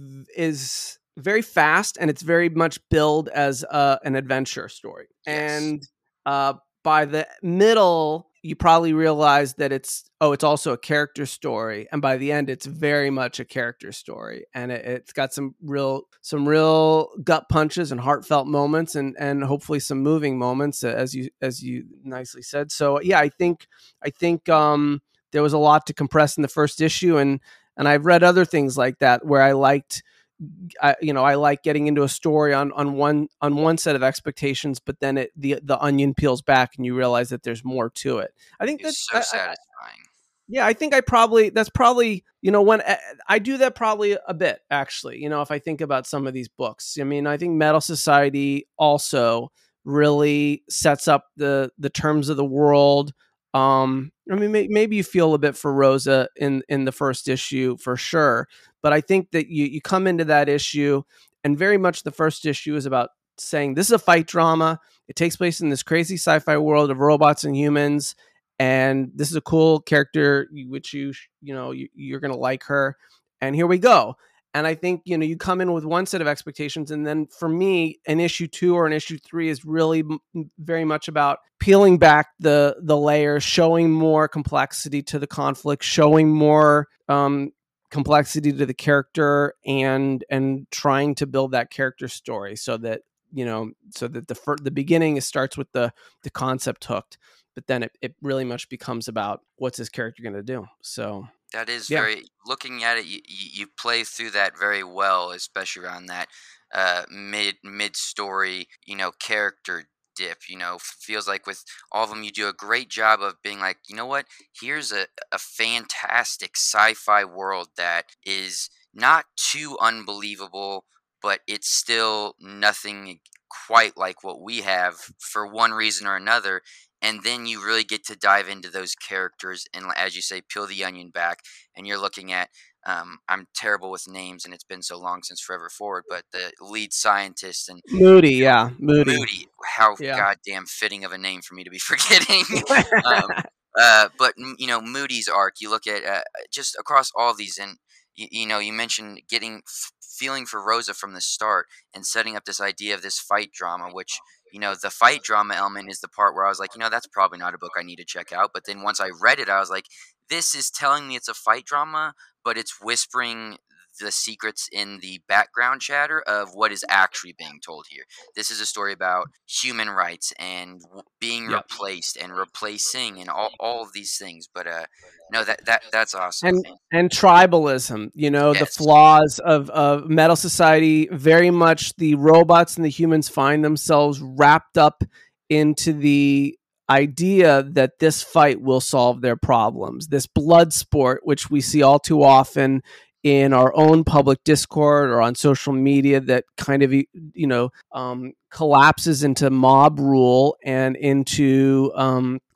is very fast, and it's very much billed as uh, an adventure story. Yes. And uh, by the middle, you probably realize that it's oh, it's also a character story. And by the end, it's very much a character story, and it, it's got some real some real gut punches and heartfelt moments, and and hopefully some moving moments, as you as you nicely said. So yeah, I think I think. Um, There was a lot to compress in the first issue, and and I've read other things like that where I liked, I, you know, I like getting into a story on on one on one set of expectations, but then it the the onion peels back and you realize that there's more to it. I think It's that's so I- I- satisfying. yeah, I think I probably that's probably you know when I, I do that probably a bit, actually. You know, if I think about some of these books, I mean, I think Metal Society also really sets up the the terms of the world. Um, I mean, may, maybe you feel a bit for Rosa in in the first issue for sure, but I think that you you come into that issue, and very much the first issue is about saying this is a fight drama. It takes place in this crazy sci-fi world of robots and humans, and this is a cool character, which you you know you, you're gonna like her, and here we go. And I think, you know, you come in with one set of expectations, and then for me, an issue two or an issue three is really m- very much about peeling back the the layers, showing more complexity to the conflict, showing more um, complexity to the character, and and trying to build that character story so that, you know, so that the fir- the beginning it starts with the the concept hooked, but then it, it really much becomes about what's this character going to do. So That is Yeah. very, looking at it, you, you you play through that very well, especially around that uh, mid mid story, you know, character dip. You know, f- feels like with all of them, you do a great job of being like, you know what? Here's a a fantastic sci-fi world that is not too unbelievable, but it's still nothing quite like what we have for one reason or another. And then you really get to dive into those characters and, li- as you say, peel the onion back, and you're looking at um, I'm terrible with names, and it's been so long since Forever Forward, but the lead scientist and Moody, yeah, Moody. Moody, how Yeah. goddamn fitting of a name for me to be forgetting. um, uh, but m- you know, Moody's arc, you look at uh, just across all these, and you, you know, you mentioned getting f- feeling for Rosa from the start and setting up this idea of this fight drama, which, you know, the fight drama element is the part where I was like, you know, that's probably not a book I need to check out. But then once I read it, I was like, this is telling me it's a fight drama, but it's whispering the secrets in the background chatter of what is actually being told here. This is a story about human rights and w- being Yep. replaced and replacing and all, all of these things. But uh, no, that that that's awesome. and and tribalism, you know, the Yes. flaws of of Metal Society. Very much the robots and the humans find themselves wrapped up into the idea that this fight will solve their problems. This blood sport, which we see all too often in our own public discord or on social media, that kind of, you know, um, collapses into mob rule and into um,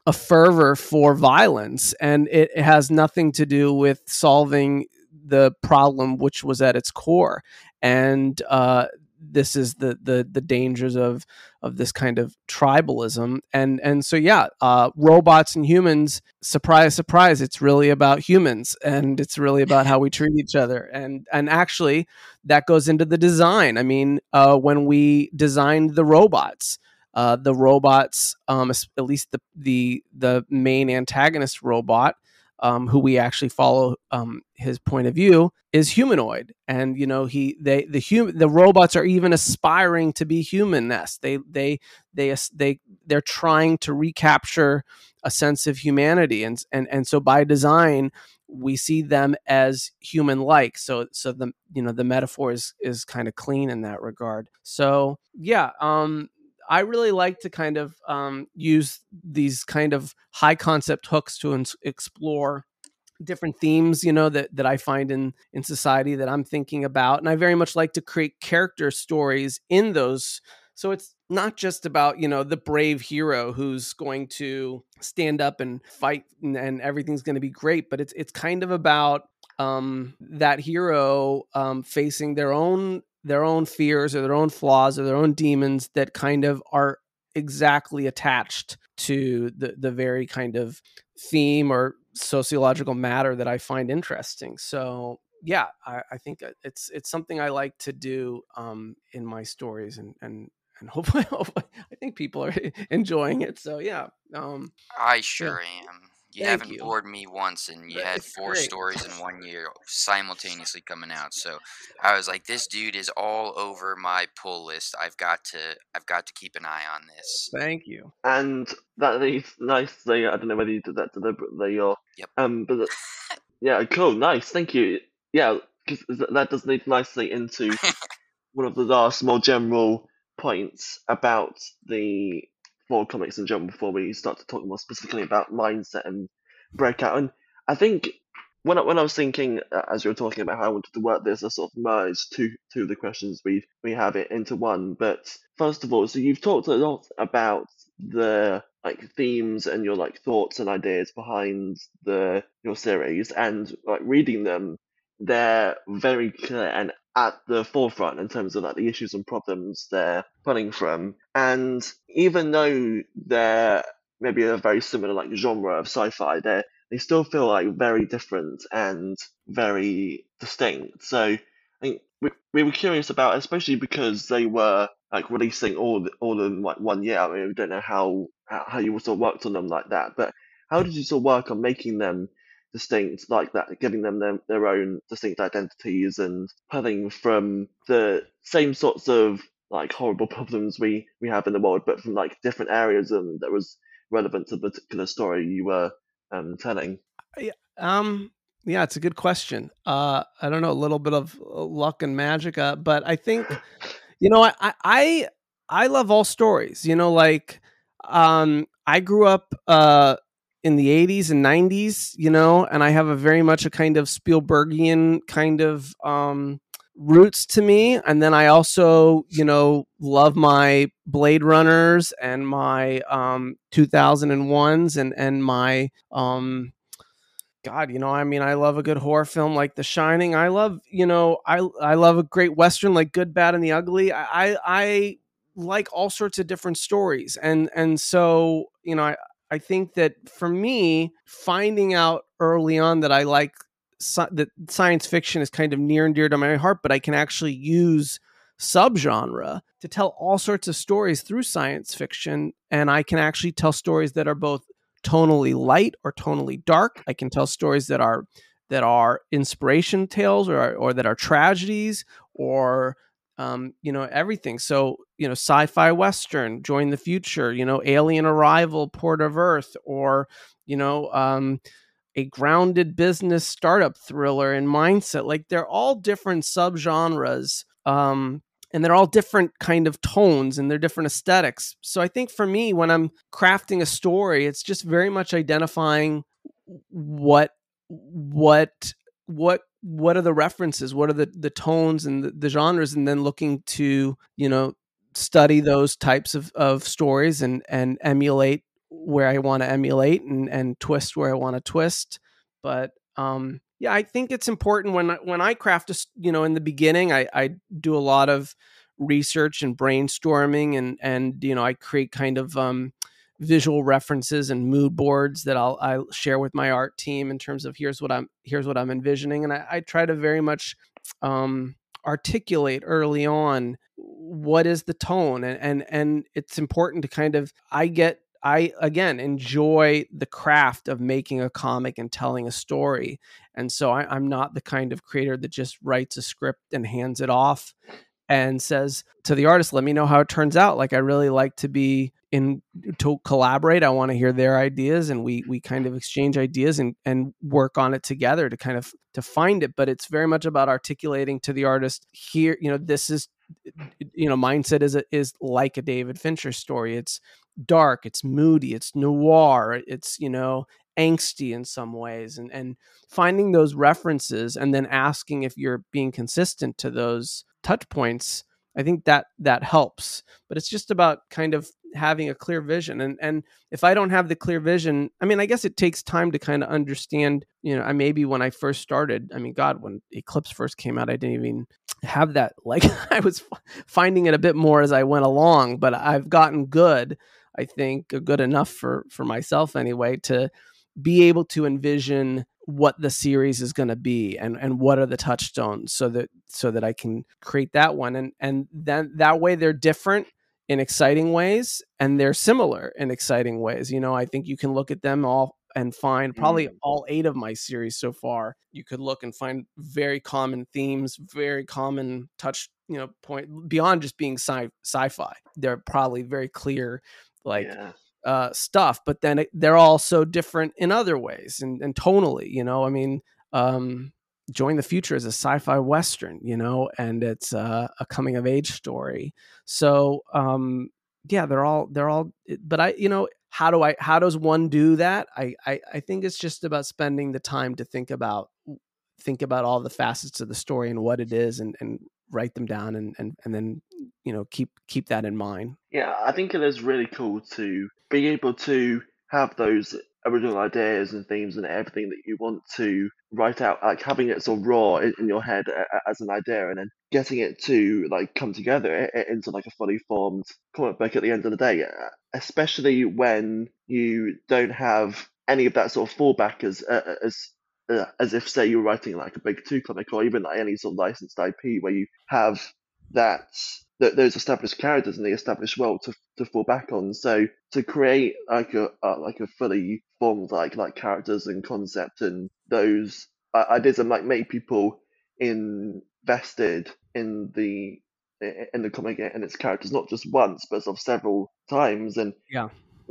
a fervor for violence, and it, it has nothing to do with solving the problem which was at its core. And uh, this is the the the dangers of of this kind of tribalism. And and so yeah, uh, robots and humans, surprise, surprise, it's really about humans, and it's really about how we treat each other. And and actually, that goes into the design. I mean, uh, when we designed the robots, uh, the robots, um, at least the the the main antagonist robot, um, who we actually follow um, his point of view, is humanoid. And you know, he they the hum, the robots are even aspiring to be human-ness. They they they they they're trying to recapture a sense of humanity, and and and so by design we see them as human-like. So so the you know the metaphor is is kind of clean in that regard. So yeah, um, I really like to kind of um, use these kind of high concept hooks to ins- explore different themes, you know, that, that I find in, in society that I'm thinking about. And I very much like to create character stories in those. So it's not just about, you know, the brave hero who's going to stand up and fight and, and everything's going to be great, but it's, it's kind of about um, that hero um, facing their own, their own fears or their own flaws or their own demons that kind of are exactly attached to the, the very kind of theme or sociological matter that I find interesting. So yeah, I, I think it's it's something I like to do um, in my stories, and and and hopefully, hopefully I think people are enjoying it. So yeah, um, I yeah. sure am. You Thank haven't you. bored me once, and you had It's four great. stories in one year simultaneously coming out. So I was like, this dude is all over my pull list. I've got to, I've got to keep an eye on this. Thank you. And that is nicely. I don't know whether you did that deliberately or. Yep. Um, but the, yeah, cool, nice, thank you. Yeah, because that does lead nicely into one of the last more general points about the four comics in general before we start to talk more specifically about mindset and breakout. And I think when I, when I was thinking, uh, as you were talking about how I wanted to work this, I sort of merged two two of the questions we we have it into one. But first of all, so you've talked a lot about the like themes and your like thoughts and ideas behind the your series, and like reading them, they're very clear and at the forefront in terms of like the issues and problems they're running from. And even though they're maybe a very similar like genre of sci-fi, they they still feel like very different and very distinct. So I think we, we were curious about, especially because they were like releasing all all in like one year. I mean, we don't know how how how you sort of worked on them like that, but how did you sort of work on making them distinct like that, giving them their, their own distinct identities and pulling from the same sorts of like horrible problems we, we have in the world, but from like different areas and that was relevant to the particular story you were um, telling? Yeah, um, yeah, it's a good question. Uh, I don't know, a little bit of luck and magic, uh, but I think, you know, I, I, I love all stories, you know, like, um, I grew up, uh, in the eighties and nineties, you know, and I have a very much a kind of Spielbergian kind of, um, roots to me. And then I also, you know, love my Blade Runners and my, um, two thousand ones and, and my, um, God, you know, I mean, I love a good horror film like The Shining. I love, you know, I I love a great Western like Good, Bad, and the Ugly. I I, I like all sorts of different stories, and and so you know, I I think that for me, finding out early on that I like sci- that science fiction is kind of near and dear to my heart, but I can actually use subgenre to tell all sorts of stories through science fiction, and I can actually tell stories that are both tonally light or tonally dark. I can tell stories that are that are inspiration tales or or that are tragedies or um, you know everything. So you know, sci-fi western, Join the Future, you know, Alien Arrival, Port of Earth, or you know, um, a grounded business startup thriller and mindset. Like they're all different subgenres. Um, and they're all different kind of tones and they're different aesthetics. So I think for me, when I'm crafting a story, it's just very much identifying what what what what are the references, what are the the tones and the, the genres, and then looking to you know study those types of of stories and and emulate where I want to emulate and and twist where I want to twist. But um, yeah, I think it's important when when I craft a, you know, in the beginning, I I do a lot of research and brainstorming, and and you know, I create kind of um visual references and mood boards that I'll I share with my art team in terms of here's what I'm here's what I'm envisioning, and I, I try to very much um, articulate early on what is the tone, and and and it's important to kind of I get I again enjoy the craft of making a comic and telling a story, and so I, I'm not the kind of creator that just writes a script and hands it off and says to the artist, let me know how it turns out. Like, I really like to be in to collaborate. I want to hear their ideas, and we we kind of exchange ideas and and work on it together to kind of to find it. But it's very much about articulating to the artist here, you know, this is, you know, Mindset is a, is like a David Fincher story. It's dark, it's moody, it's noir, it's, you know, angsty in some ways, and and finding those references and then asking if you're being consistent to those touch points. I think that that helps, but it's just about kind of having a clear vision. And and if I don't have the clear vision, I mean, I guess it takes time to kind of understand, you know, I maybe when I first started, I mean, God, when Eclipse first came out, I didn't even have that. Like, I was finding it a bit more as I went along, but I've gotten good, I think, good enough for, for myself anyway, to be able to envision what the series is going to be and, and what are the touchstones so that, so that I can create that one. And, and then that way they're different in exciting ways and they're similar in exciting ways. You know, I think you can look at them all and find probably Mm. all eight of my series so far. You could look and find very common themes, very common touch, you know, point beyond just being sci sci-fi. They're probably very clear, like, Yeah. uh, stuff, but then it, they're all so different in other ways and, and tonally, you know, I mean, um, Join the Future is a sci-fi Western, you know, and it's uh, a coming of age story. So, um, yeah, they're all, they're all, but I, you know, how do I, how does one do that? I, I, I think it's just about spending the time to think about, think about all the facets of the story and what it is, and, and write them down, and, and, and then, you know, keep, keep that in mind. Yeah, I think it is really cool to be able to have those original ideas and themes and everything that you want to write out, like having it sort of raw in, in your head a- a- as an idea, and then getting it to like come together i- i- into like a fully formed comic book at the end of the day, uh, especially when you don't have any of that sort of fallback as uh, as uh, as if, say, you're writing like a big two comic or even like any sort of licensed I P where you have that th- those established characters and the established world to to fall back on. So to create like a uh, like a fully formed like like characters and concept and those uh, ideas, and like make people invested in the i- in the comic and its characters not just once but sort of several times. And Yeah.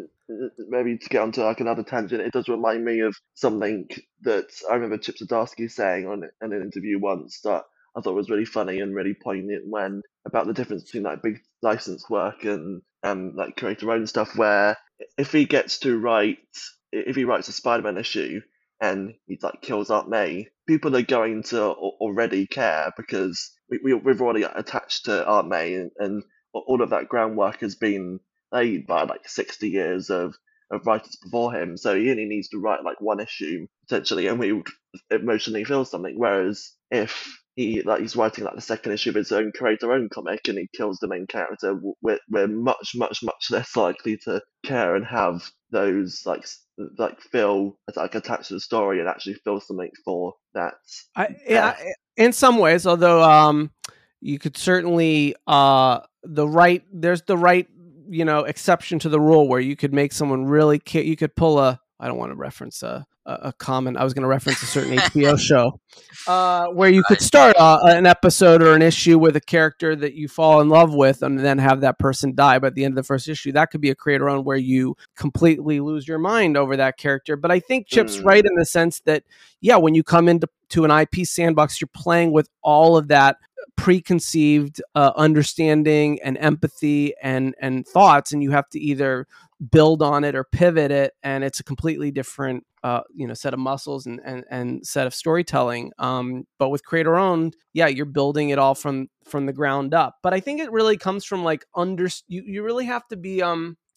maybe to get onto like another tangent, it does remind me of something that I remember Chip Zdarsky saying on in an interview once that I thought was really funny and really poignant, when about the difference between like big licensed work and um like create your own stuff. Where if he gets to write, if he writes a Spider-Man issue and he like kills Aunt May, people are going to al- already care because we, we we've already attached to Aunt May, and, and all of that groundwork has been laid by like sixty years of, of writers before him. So he only needs to write like one issue potentially, and we would emotionally feel something. Whereas if he like he's writing like the second issue of his own create our own comic and he kills the main character, we're we're much much much less likely to care and have those like s- like feel like attached to the story and actually feel something for that I, death. yeah, in some ways, although um, you could certainly uh, the right there's the right, you know, exception to the rule where you could make someone really ca- you could pull a I don't want to reference a a, a common I was going to reference a certain H B O show uh, where you could Right. start uh, an episode or an issue with a character that you fall in love with and then have that person die by the end of the first issue. That could be a creator own where you completely lose your mind over that character. But I think Chip's Mm, right in the sense that, yeah, when you come into to an I P sandbox, you're playing with all of that preconceived uh, understanding and empathy and and thoughts, and you have to either build on it or pivot it, and it's a completely different uh, you know, set of muscles and, and and set of storytelling. Um, but with creator owned, yeah, you're building it all from from the ground up. But I think it really comes from like under you. You really have to be um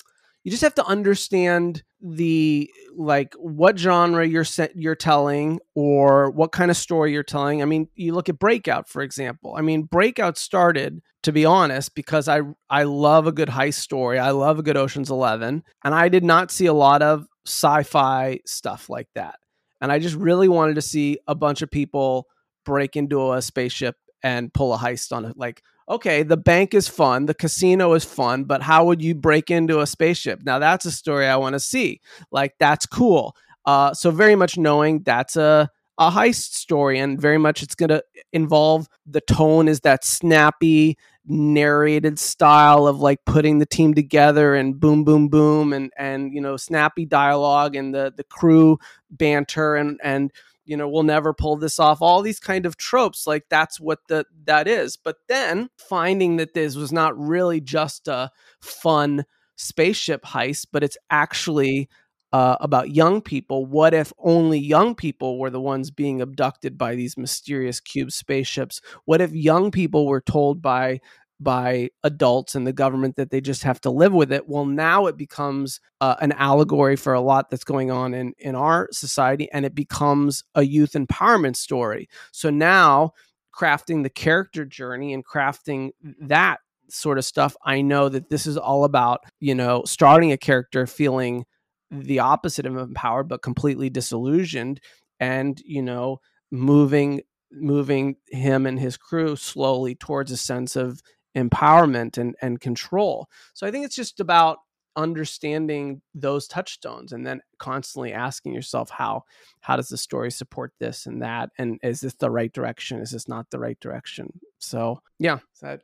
you just have to understand the like what genre you're set, you're telling, or what kind of story you're telling. I mean, you look at Breakout, for example. I mean, Breakout started, to be honest, because I I love a good heist story. I love a good Ocean's Eleven, and I did not see a lot of sci-fi stuff like that. And I just really wanted to see a bunch of people break into a spaceship and pull a heist on it. Like, okay, the bank is fun, the casino is fun, but how would you break into a spaceship? Now that's a story I want to see. Like, that's cool. Uh, so very much knowing that's a a heist story, and very much it's going to involve, the tone is that snappy narrated style of like putting the team together and boom, boom, boom, and and you know, snappy dialogue, and the the crew banter, and and you know, we'll never pull this off. All these kind of tropes, like that's what the that is. But then finding that this was not really just a fun spaceship heist, but it's actually uh, about young people. What if only young people were the ones being abducted by these mysterious cube spaceships? What if young people were told by by adults and the government that they just have to live with it? Well, now it becomes uh, an allegory for a lot that's going on in, in our society, and it becomes a youth empowerment story. So now crafting the character journey and crafting that sort of stuff, I know that this is all about, you know, starting a character feeling the opposite of empowered, but completely disillusioned, and, you know, moving moving him and his crew slowly towards a sense of empowerment and, and control. So I think it's just about understanding those touchstones, and then constantly asking yourself, how how does the story support this and that, and is this the right direction, is this not the right direction? So yeah, that,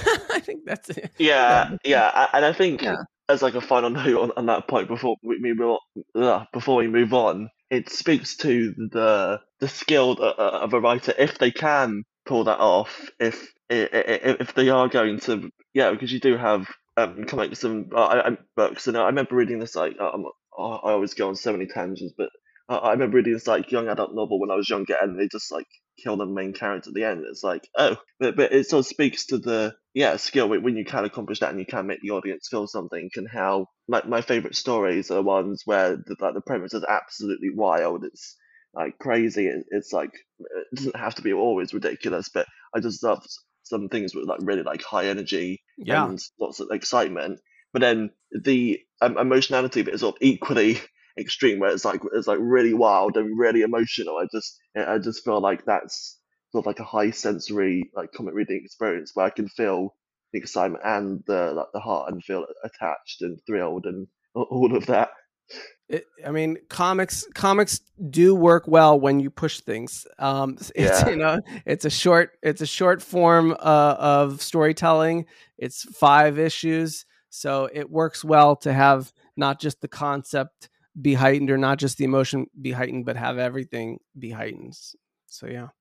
I think that's it. Yeah, yeah, and I think Yeah. as like a final note on, on that point before we move on, uh, before we move on, it speaks to the the skill uh, uh, of a writer, if they can pull that off, if if, if they are going to, yeah, because you do have um, comics and uh, I, I, books, and I remember reading this, like, um, I I always go on so many tangents, but I, I remember reading this like young adult novel when I was younger, and they just like kill the main character at the end. It's like, oh, but, but it sort of speaks to the, yeah, skill when when you can accomplish that and you can make the audience feel something, and how my, my favorite stories are ones where the, like the premise is absolutely wild. It's like crazy. It, it's like, it doesn't have to be always ridiculous, but I just love some things with like really like high energy Yeah. and lots of excitement. But then the um, emotionality bit is sort of equally extreme, where it's like it's like really wild and really emotional. I just I just feel like that's sort of like a high sensory like comic reading experience where I can feel the excitement and the like the heart, and feel attached and thrilled and all of that. It, I mean, comics comics do work well when you push things. Um, it's Yeah. you know, it's a short it's a short form uh, of storytelling. It's five issues, so it works well to have not just the concept be heightened, or not just the emotion be heightened, but have everything be heightened. So yeah.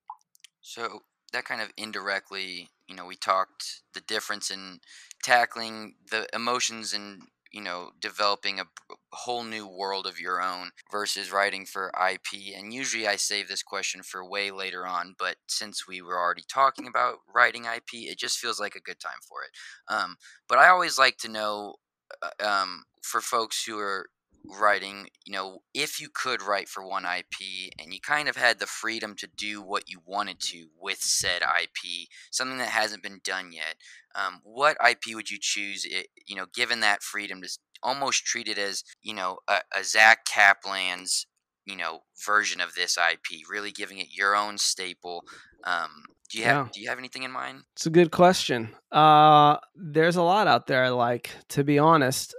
So that kind of indirectly, you know, we talked the difference in tackling the emotions and, you know, developing a b- whole new world of your own versus writing for I P. And usually I save this question for way later on, but since we were already talking about writing I P, it just feels like a good time for it. Um, but I always like to know, uh, um, for folks who are writing, you know, if you could write for one I P and you kind of had the freedom to do what you wanted to with said I P, something that hasn't been done yet, um, what I P would you choose, it, you know, given that freedom to s- almost treat it as, you know, a, a Zach Kaplan's, you know, version of this I P, really giving it your own staple? Um, do you have Yeah. do you have anything in mind? It's a good question. Uh, there's a lot out there I like, to be honest.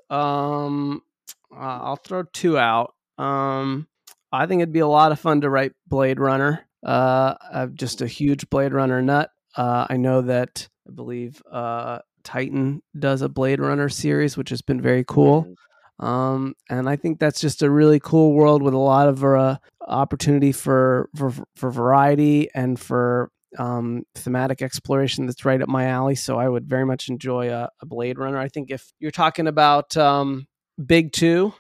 Um, uh, I'll throw two out. Um, I think it'd be a lot of fun to write Blade Runner. Uh, I'm just a huge Blade Runner nut. Uh, I know that I believe uh, Titan does a Blade Runner series, which has been very cool. Mm. Um, and I think that's just a really cool world with a lot of uh, opportunity for, for for variety and for um, thematic exploration that's right up my alley. So I would very much enjoy a, a Blade Runner. I think if you're talking about um, Big Two,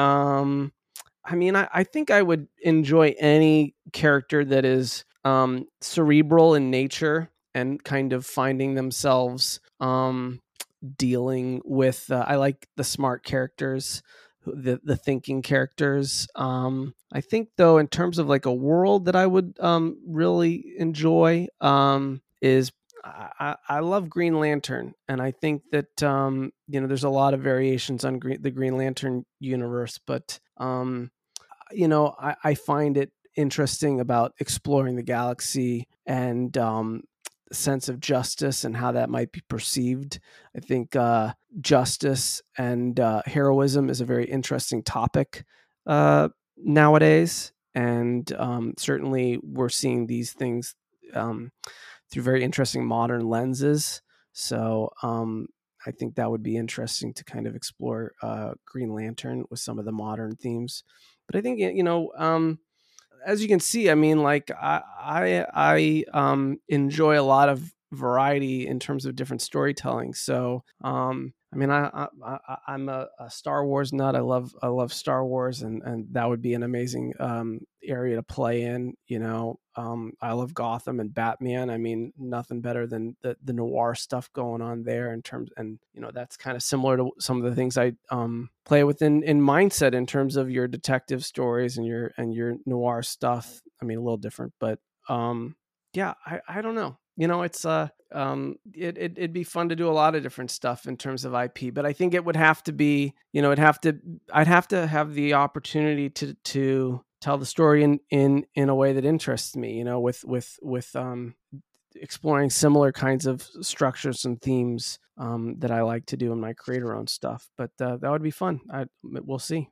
um, I mean, I, I think I would enjoy any character that is um, cerebral in nature and kind of finding themselves um, dealing with. Uh, I like the smart characters, the the thinking characters. Um, I think though, in terms of like a world that I would um, really enjoy, um, is I, I love Green Lantern, and I think that um, you know there's a lot of variations on Green, the Green Lantern universe, but um, you know I, I find it interesting about exploring the galaxy and um, the sense of justice and how that might be perceived. I think uh, justice and uh, heroism is a very interesting topic uh, nowadays, and um, certainly we're seeing these things um, through very interesting modern lenses. So um, I think that would be interesting to kind of explore uh, Green Lantern with some of the modern themes. But I think you know, um, as you can see, I mean, like I I, I um, enjoy a lot of variety in terms of different storytelling. So um, I mean, I, I, I I'm a, a Star Wars nut. I love I love Star Wars, and and that would be an amazing um, area to play in. You know, um, I love Gotham and Batman. I mean, nothing better than the, the noir stuff going on there in terms, and you know, that's kind of similar to some of the things I um, play with in, in Mindset in terms of your detective stories and your and your noir stuff. I mean, a little different, but um, yeah, I, I don't know. You know, it's uh um it, it it'd be fun to do a lot of different stuff in terms of I P, but I think it would have to be, you know, it'd have to I'd have to have the opportunity to to tell the story in in in a way that interests me, you know, with with with um exploring similar kinds of structures and themes um that I like to do in my creator owned stuff. But uh, that would be fun. I we'll see.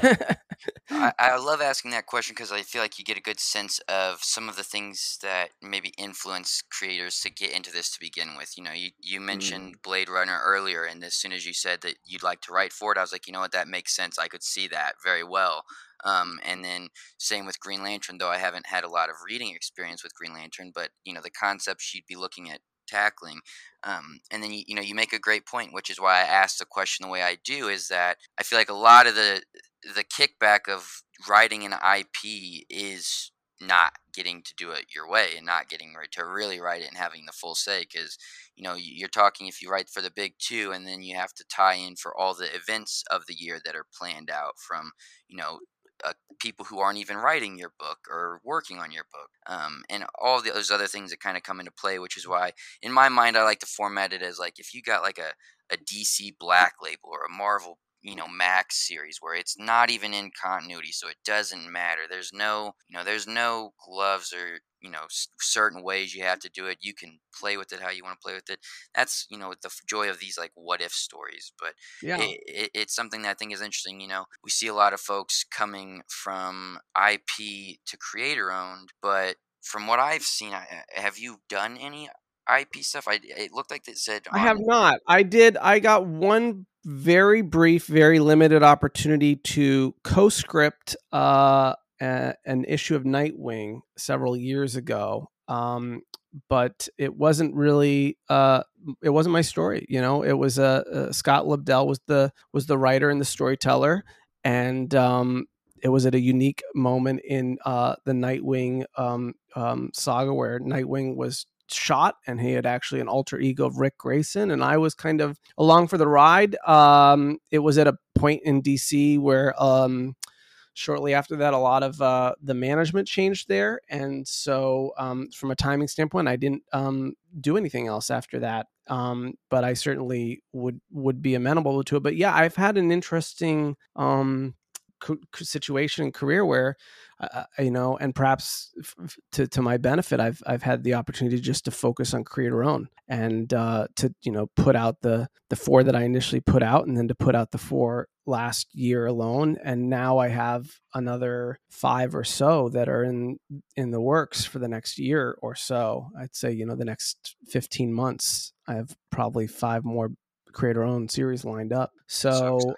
I, I love asking that question because I feel like you get a good sense of some of the things that maybe influence creators to get into this to begin with. You know, you, you Mm. mentioned Blade Runner earlier, and as soon as you said that you'd like to write for it, I was like, you know what, that makes sense. I could see that very well. Um, and then same with Green Lantern, though I haven't had a lot of reading experience with Green Lantern, but you know, the concepts you'd be looking at tackling. Um, and then you, you know, you make a great point, which is why I asked the question the way I do. Is that I feel like a lot of the the kickback of writing an I P is not getting to do it your way and not getting right to really write it and having the full say, because you know you're talking, if you write for the big two and then you have to tie in for all the events of the year that are planned out from you know uh, people who aren't even writing your book or working on your book, um, and all the- those other things that kind of come into play, which is why in my mind I like to format it as like if you got like a, a D C Black Label or a Marvel you know Max series where it's not even in continuity, so it doesn't matter. There's no you know there's no gloves or you know s- certain ways you have to do it. You can play with it how you want to play with it. That's you know the f- joy of these like what if stories. But Yeah. it, it, it's something that I think is interesting. You know we see a lot of folks coming from I P to creator owned, but from what I've seen, I, have you done any I P stuff? I it looked like it said I have on. not. I did. I got one very brief, very limited opportunity to co-script uh, a, an issue of Nightwing several years ago. Um, but it wasn't really. Uh, it wasn't my story. You know, it was uh, uh, Scott Lobdell was the was the writer and the storyteller, and um, it was at a unique moment in uh, the Nightwing um, um, saga where Nightwing was shot and he had actually an alter ego of Rick Grayson, and I was kind of along for the ride. Um, it was at a point in D C where um, shortly after that a lot of uh, the management changed there, and so um, from a timing standpoint I didn't um, do anything else after that. Um, but I certainly would would be amenable to it. But yeah, I've had an interesting um, situation and career where uh, you know, and perhaps f- to to my benefit, I've I've had the opportunity just to focus on creator own and uh, to you know put out the the four that I initially put out, and then to put out the four last year alone, and now I have another five or so that are in in the works for the next year or so. I'd say you know the next fifteen months, I have probably five more creator owned series lined up. So So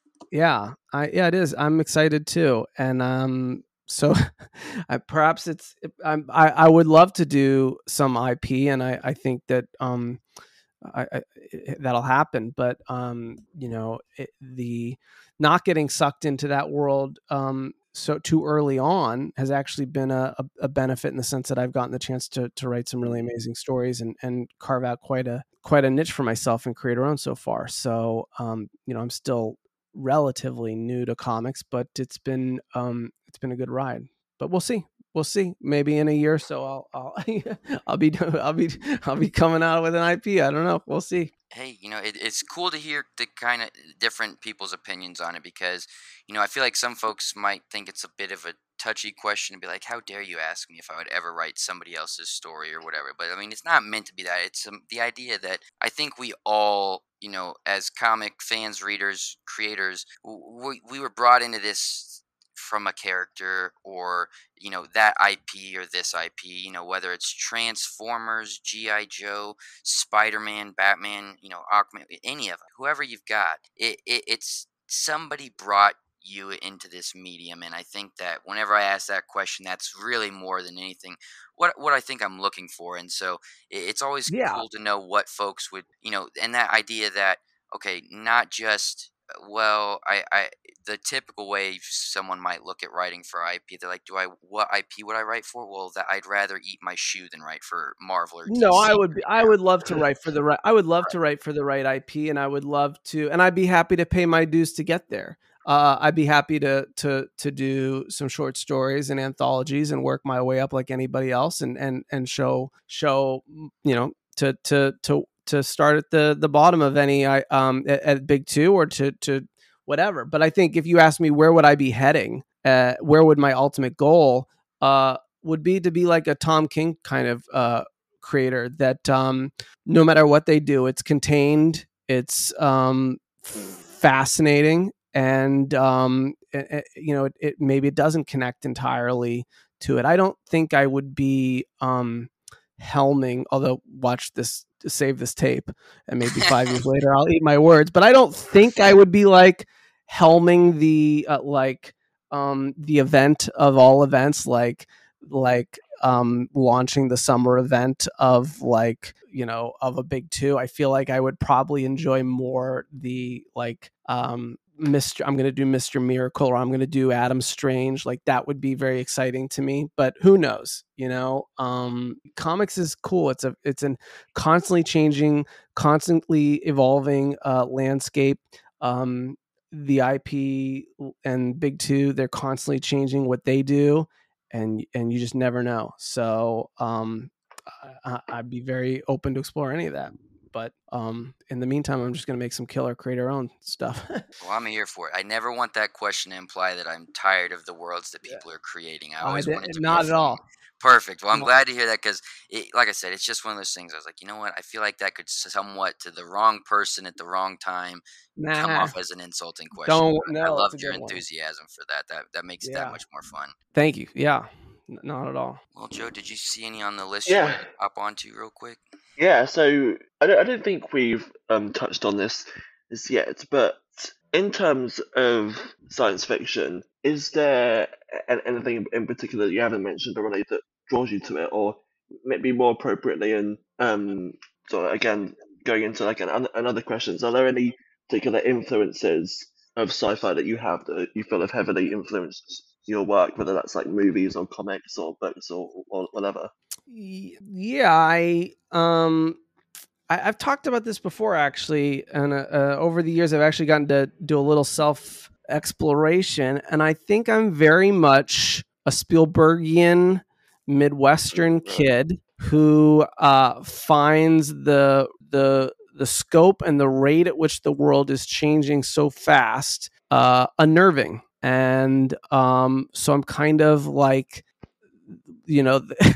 yeah, I yeah it is. I'm excited too, and um, so I, perhaps it's I'm, I I would love to do some I P, and I I think that um I, I that'll happen, but um you know it, the not getting sucked into that world um so too early on has actually been a, a, a benefit in the sense that I've gotten the chance to to write some really amazing stories and and carve out quite a quite a niche for myself in creator owned so far. So um, you know, I'm still relatively new to comics, but it's been um, it's been a good ride. But we'll see. We'll see. Maybe in a year or so, I'll I'll I'll be I'll be I'll be coming out with an I P. I don't know. We'll see. Hey, you know, it, it's cool to hear the kind of different people's opinions on it because, you know, I feel like some folks might think it's a bit of a touchy question to be like, how dare you ask me if I would ever write somebody else's story or whatever. But I mean, it's not meant to be that. It's um, the idea that I think we all, you know, as comic fans, readers, creators, w- we, we were brought into this from a character or, you know, that I P or this I P, you know, whether it's Transformers, G I. Joe, Spider-Man, Batman, you know, Aquaman, any of them, whoever you've got, it, it it's somebody brought you into this medium. And I think that whenever I ask that question, that's really more than anything what what I think I'm looking for. And so it, it's always Yeah. cool to know what folks would, you know, and that idea that, okay, not just, well, I, I the typical way someone might look at writing for I P, they're like, do I what I P would I write for? Well, that I'd rather eat my shoe than write for Marvel or No, D C I would right be, I now. would love to write for the right I would love to write for the right I P, and I would love to, and I'd be happy to pay my dues to get there. Uh, I'd be happy to to to do some short stories and anthologies and work my way up like anybody else, and and and show show you know to to to to start at the the bottom of any I um at, at Big Two or to to whatever. But I think if you ask me where would I be heading, uh, where would my ultimate goal uh would be to be like a Tom King kind of uh creator that um no matter what they do, it's contained, it's um fascinating, and um it, it, you know it, it maybe it doesn't connect entirely to it. I don't think I would be um helming, although watch this, save this tape, and maybe five years later I'll eat my words, but I don't think I would be like helming the uh, like um the event of all events, like like um launching the summer event of like you know of a Big Two. I feel like I would probably enjoy more the like um Mister I'm going to do Mister Miracle, or I'm going to do Adam Strange. Like that would be very exciting to me, but who knows, you know? Um comics is cool. It's a it's an constantly changing, constantly evolving uh landscape. Um the I P and Big Two, they're constantly changing what they do, and and you just never know. So um I, I'd be very open to explore any of that. But um, in the meantime, I'm just going to make some killer creator own stuff. Well, I'm here for it. I never want that question to imply that I'm tired of the worlds that people are creating. I I always did, want it to be not a at fun. all. Perfect. Well, I'm No. glad to hear that because, like I said, it's just one of those things. I was like, you know what? I feel like that could somewhat, to the wrong person at the wrong time, come Nah, off as an insulting question. don't. But I No, it's a loved your good one. enthusiasm for that. That that makes it that Yeah. much more fun. Thank you. Yeah, N- not at all. Well, Joe, did you see any on the list you Yeah. want to hop onto real quick? Yeah, so I don't, I don't think we've um, touched on this, this yet, but in terms of science fiction, is there a- anything in particular that you haven't mentioned already that draws you to it, or maybe more appropriately, and um, so again going into like an, another questions, are there any particular influences of sci-fi that you have that you feel have heavily influenced your work, whether that's like movies or comics or books or, or whatever? Y- Yeah, I um, I, I've talked about this before actually, and uh, uh, over the years, I've actually gotten to do a little self exploration, and I think I'm very much a Spielbergian Midwestern kid who uh, finds the the the scope and the rate at which the world is changing so fast uh, unnerving, and um, so I'm kind of like, you know. The,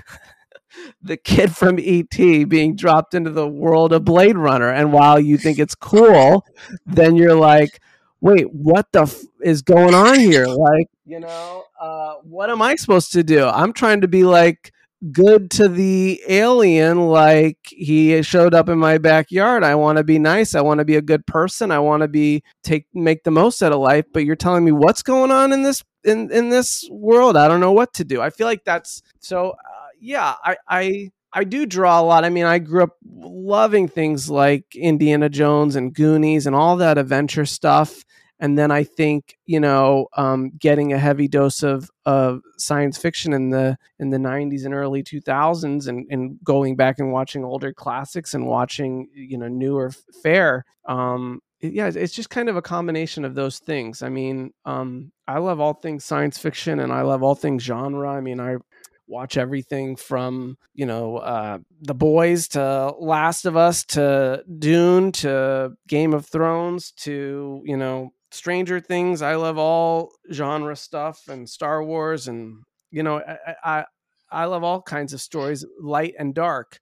the kid from E T being dropped into the world of Blade Runner. And while you think it's cool, then you're like, wait, what the f- is going on here? Like, you know, uh, what am I supposed to do? I'm trying to be like good to the alien, like he showed up in my backyard. I want to be nice. I want to be a good person. I want to be take make the most out of life. But you're telling me what's going on in this in in this world. I don't know what to do. I feel like that's so. Uh, yeah, I, I I do draw a lot. I mean, I grew up loving things like Indiana Jones and Goonies and all that adventure stuff. And then I think, you know, um, getting a heavy dose of of science fiction in the in the nineties and early two thousands, and, and going back and watching older classics and watching, you know, newer fare. Um, yeah, it's just kind of a combination of those things. I mean, um, I love all things science fiction and I love all things genre. I mean, I watch everything from, you know, uh, The Boys to Last of Us to Dune to Game of Thrones to, you know, Stranger Things. I love all genre stuff and Star Wars, and, you know, I I, I love all kinds of stories, light and dark.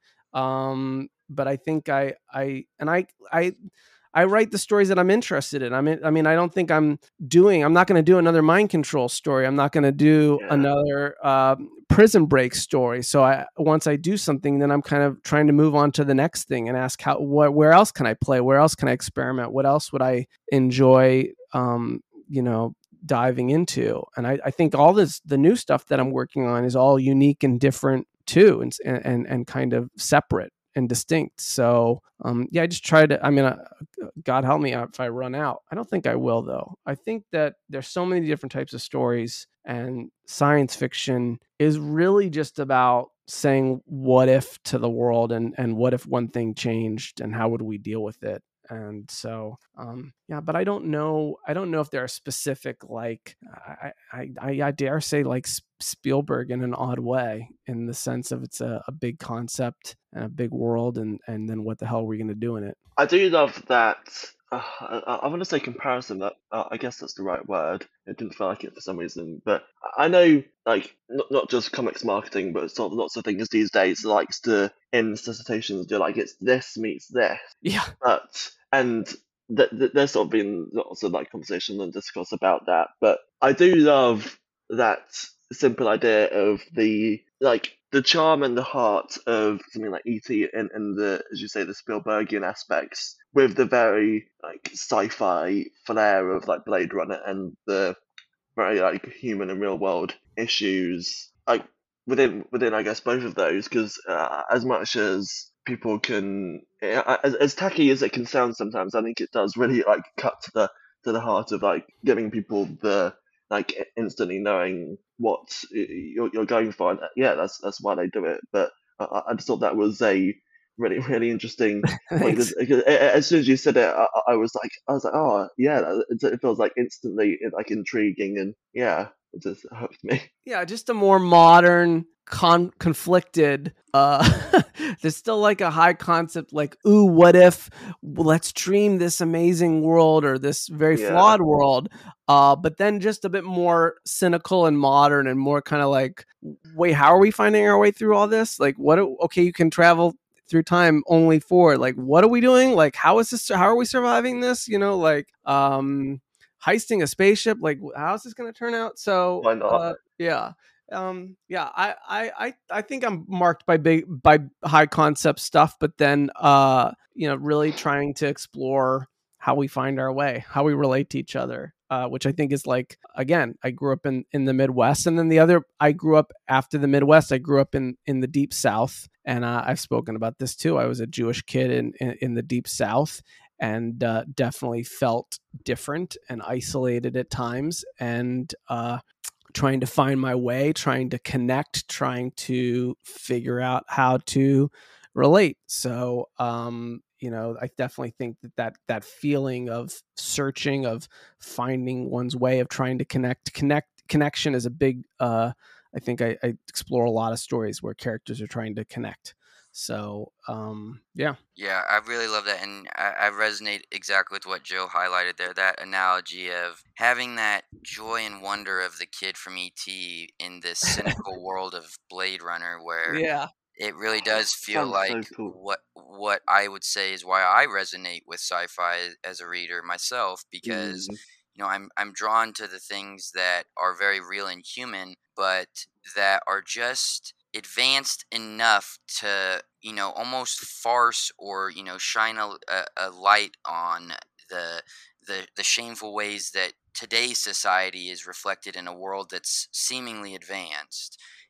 Um, but I think I I and I I I write the stories that I'm interested in. I mean, I mean, I don't think I'm doing. I'm not going to do another mind control story. I'm not going to do Yeah. another uh, Prison Break story. So I once I do something, then I'm kind of trying to move on to the next thing and ask how, what, where else can I play? Where else can I experiment? What else would I enjoy? Um, you know, diving into. And I, I think all this, the new stuff that I'm working on, is all unique and different too, and and and kind of separate and distinct. So um, yeah, I just try to. I mean, uh, God help me if I run out. I don't think I will, though. I think that there's so many different types of stories, and science fiction is really just about saying what if to the world, and and what if one thing changed, and how would we deal with it. And so, um, yeah, but I don't know. I don't know if there are specific, like, I, I, I, I dare say, like Spielberg in an odd way, in the sense of it's a, a big concept and a big world, and, and then what the hell are we going to do in it? I do love that. Uh, I, I want to say comparison. That uh, I guess that's the right word. It didn't feel like it for some reason, but I know, like, not not just comics marketing, but sort of lots of things these days likes to, in citations, do like, it's this meets this. Yeah. But and th- th- there's sort of been lots of like conversation and discourse about that. But I do love that simple idea of the, like, the charm and the heart of something like E T, and, and the, as you say, the Spielbergian aspects, with the very, like, sci-fi flair of, like, Blade Runner, and the very, like, human and real world issues, like, within within I guess both of those, because uh, as much as people can, uh, as, as tacky as it can sound sometimes, I think it does really, like, cut to the to the heart of, like, giving people the, like, instantly knowing what you're, you're going for. And yeah, that's that's why they do it. But I, I just thought that was a really really interesting point. Thanks. As soon as you said it, I, I was like, I was like, oh yeah, it feels like instantly, like, intriguing, and yeah, it just hooked me. Yeah, just a more modern, con- conflicted. Uh, there's still like a high concept, like, ooh, what if? Let's dream this amazing world, or this very Yeah. flawed world. Uh, but then just a bit more cynical and modern, and more kind of like, wait, how are we finding our way through all this? Like, what? Okay, you can travel through time only for, like, what are we doing? Like, how is this? How are we surviving this? You know, like, um. heisting a spaceship, like, how's this going to turn out? So Why not? uh, yeah um yeah I, I i i think I'm marked by big by high concept stuff, but then uh you know, really trying to explore how we find our way, how we relate to each other, uh which I think is, like, again, I grew up in in the Midwest, and then the other, I grew up after the Midwest, I grew up in in the Deep South. And uh, I've spoken about this too. I was a Jewish kid in in, in the Deep South, and uh, definitely felt different and isolated at times, and uh, trying to find my way, trying to connect, trying to figure out how to relate. So, um, you know, I definitely think that, that that feeling of searching, of finding one's way, of trying to connect, connect, connection is a big. Uh, I think I, I explore a lot of stories where characters are trying to connect. So, um, yeah. Yeah, I really love that, and I, I resonate exactly with what Joe highlighted there. That analogy of having that joy and wonder of the kid from E T in this cynical world of Blade Runner, where Yeah. it really does feel Sounds like so cool. what what I would say is why I resonate with sci-fi as a reader myself, because Mm. you know, I'm I'm drawn to the things that are very real and human, but that are just advanced enough to, you know, almost farce, or you know, shine a, a, a light on the the the shameful ways that today's society is reflected in a world that's seemingly advanced.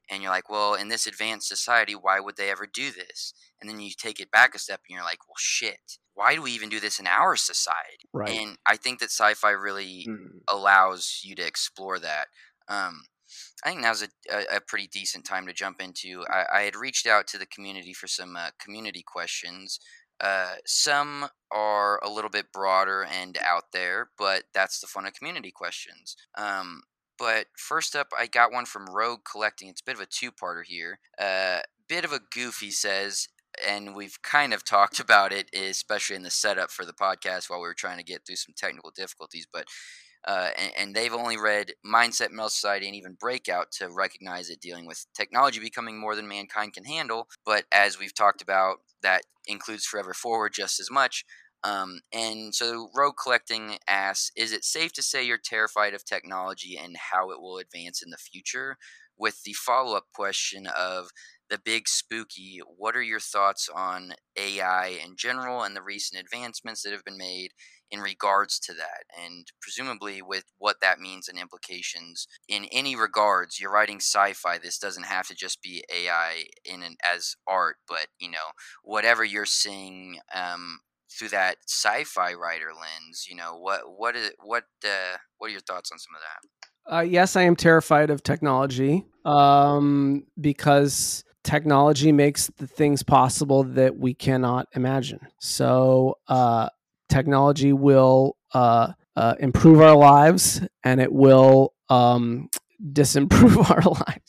and you're like, well, in this advanced society, why would they ever do this? And then you take it back a step and you're like, well, shit, why do we even do this in our society? Right. And I think that sci-fi really Mm. allows you to explore that. Um, I think now's a, a, a pretty decent time to jump into. I, I had reached out to the community for some uh, community questions. Uh, some are a little bit broader and out there, but that's the fun of community questions. Um, but first up, I got one from Rogue Collecting. It's a bit of a two-parter here. Uh, bit of a goof, he says, and we've kind of talked about it, especially in the setup for the podcast while we were trying to get through some technical difficulties. But uh, and, and they've only read Mindset, Metal Society, and even Breakout to recognize it dealing with technology becoming more than mankind can handle. But as we've talked about, that includes Forever Forward just as much. Um, and so Rogue Collecting asks, is it safe to say you're terrified of technology and how it will advance in the future? With the follow-up question of the big spooky, what are your thoughts on A I in general and the recent advancements that have been made in regards to that, and presumably with what that means and implications in any regards? You're writing sci-fi. This doesn't have to just be A I in an, as art, but you know, whatever you're seeing um, through that sci-fi writer lens. You know, what what is what uh, what are your thoughts on some of that? Uh, yes, I am terrified of technology um, because technology makes the things possible that we cannot imagine. So, uh, technology will uh, uh, improve our lives, and it will um, disimprove our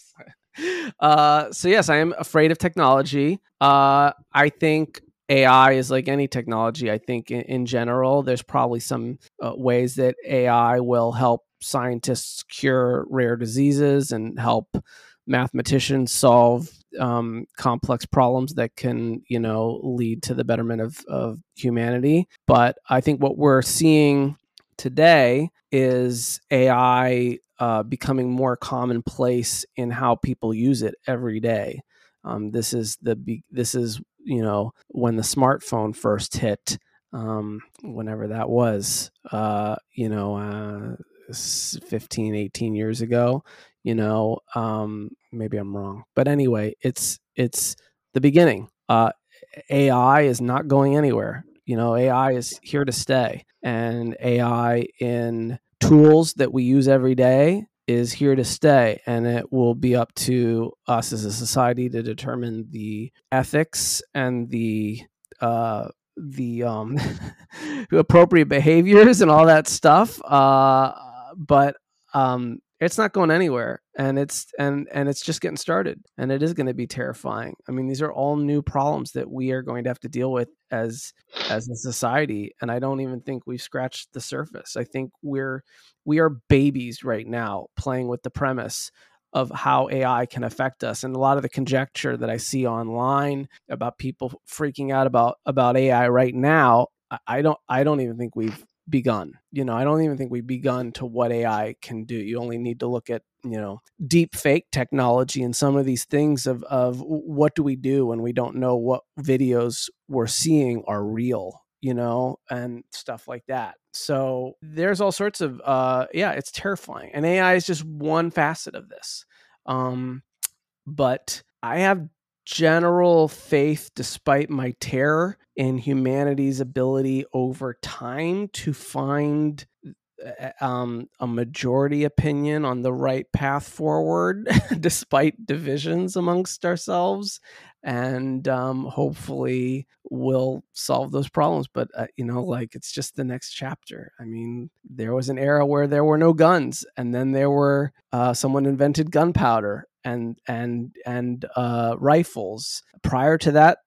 lives. Uh, so, yes, I am afraid of technology. Uh, I think A I is like any technology. I think in, in general, there's probably some uh, ways that A I will help scientists cure rare diseases and help mathematicians solve um, complex problems that can, you know, lead to the betterment of, of humanity. But I think what we're seeing today is A I uh, becoming more commonplace in how people use it every day. Um, this is the this is you know when the smartphone first hit, um, whenever that was, uh, you know, uh, fifteen, eighteen years ago, you know, um, maybe I'm wrong, but anyway, it's, it's the beginning. Uh, A I is not going anywhere. You know, A I is here to stay, and A I in tools that we use every day is here to stay, and it will be up to us as a society to determine the ethics and the uh, the um, appropriate behaviors and all that stuff. Uh, but um, it's not going anywhere, and it's and and it's just getting started, and it is going to be terrifying. I mean, these are all new problems that we are going to have to deal with as as a society, and I don't even think we've scratched the surface. I think we're we are babies right now playing with the premise of how A I can affect us. And a lot of the conjecture that I see online about people freaking out about about A I right now, I don't I don't even think we've begun. You know, I don't even think we've begun to what A I can do. You only need to look at, you know, deep fake technology and some of these things of of what do we do when we don't know what videos we're seeing are real, you know, and stuff like that. So there's all sorts of, uh, yeah, it's terrifying. And A I is just one facet of this. Um, but I have general faith, despite my terror, in humanity's ability over time to find um, a majority opinion on the right path forward, despite divisions amongst ourselves. And um, hopefully we'll solve those problems. But, uh, you know, like it's just the next chapter. I mean, there was an era where there were no guns, and then there were, uh, someone invented gunpowder and, and, and uh, rifles. Prior to that,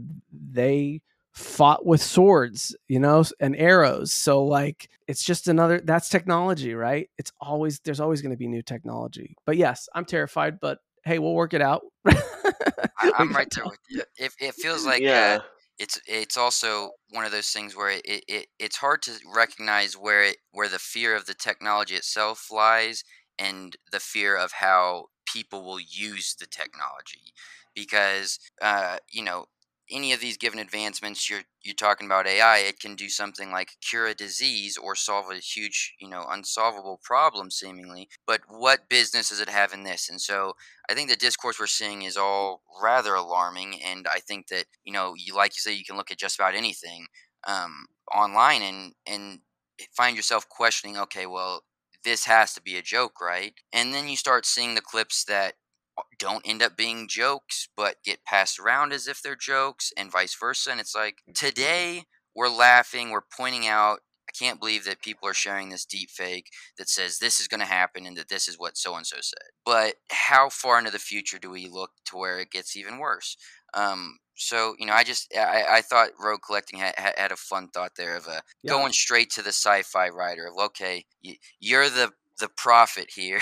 they fought with swords, you know, and arrows. So like, it's just another, that's technology, right? It's always, there's always going to be new technology. But yes, I'm terrified, but hey, we'll work it out. I, I'm right there with you. It, it feels like uh, Yeah. it's it's also one of those things where it, it it's hard to recognize where it where the fear of the technology itself lies and the fear of how people will use the technology, because uh, you know, any of these given advancements, you're you're talking about A I, it can do something like cure a disease or solve a huge, you know, unsolvable problem seemingly. But what business does it have in this? And so I think the discourse we're seeing is all rather alarming. And I think that, you know, you like you say, you can look at just about anything um, online and and find yourself questioning, okay, well, this has to be a joke, right? And then you start seeing the clips that don't end up being jokes, but get passed around as if they're jokes, and vice versa. And it's like today we're laughing, we're pointing out, I can't believe that people are sharing this deep fake that says this is going to happen and that this is what so and so said. But how far into the future do we look to where it gets even worse? Um, so you know, I just I, I thought Rogue Collecting had, had a fun thought there of uh, Yeah. going straight to the sci-fi writer of okay, y- you're the the prophet here.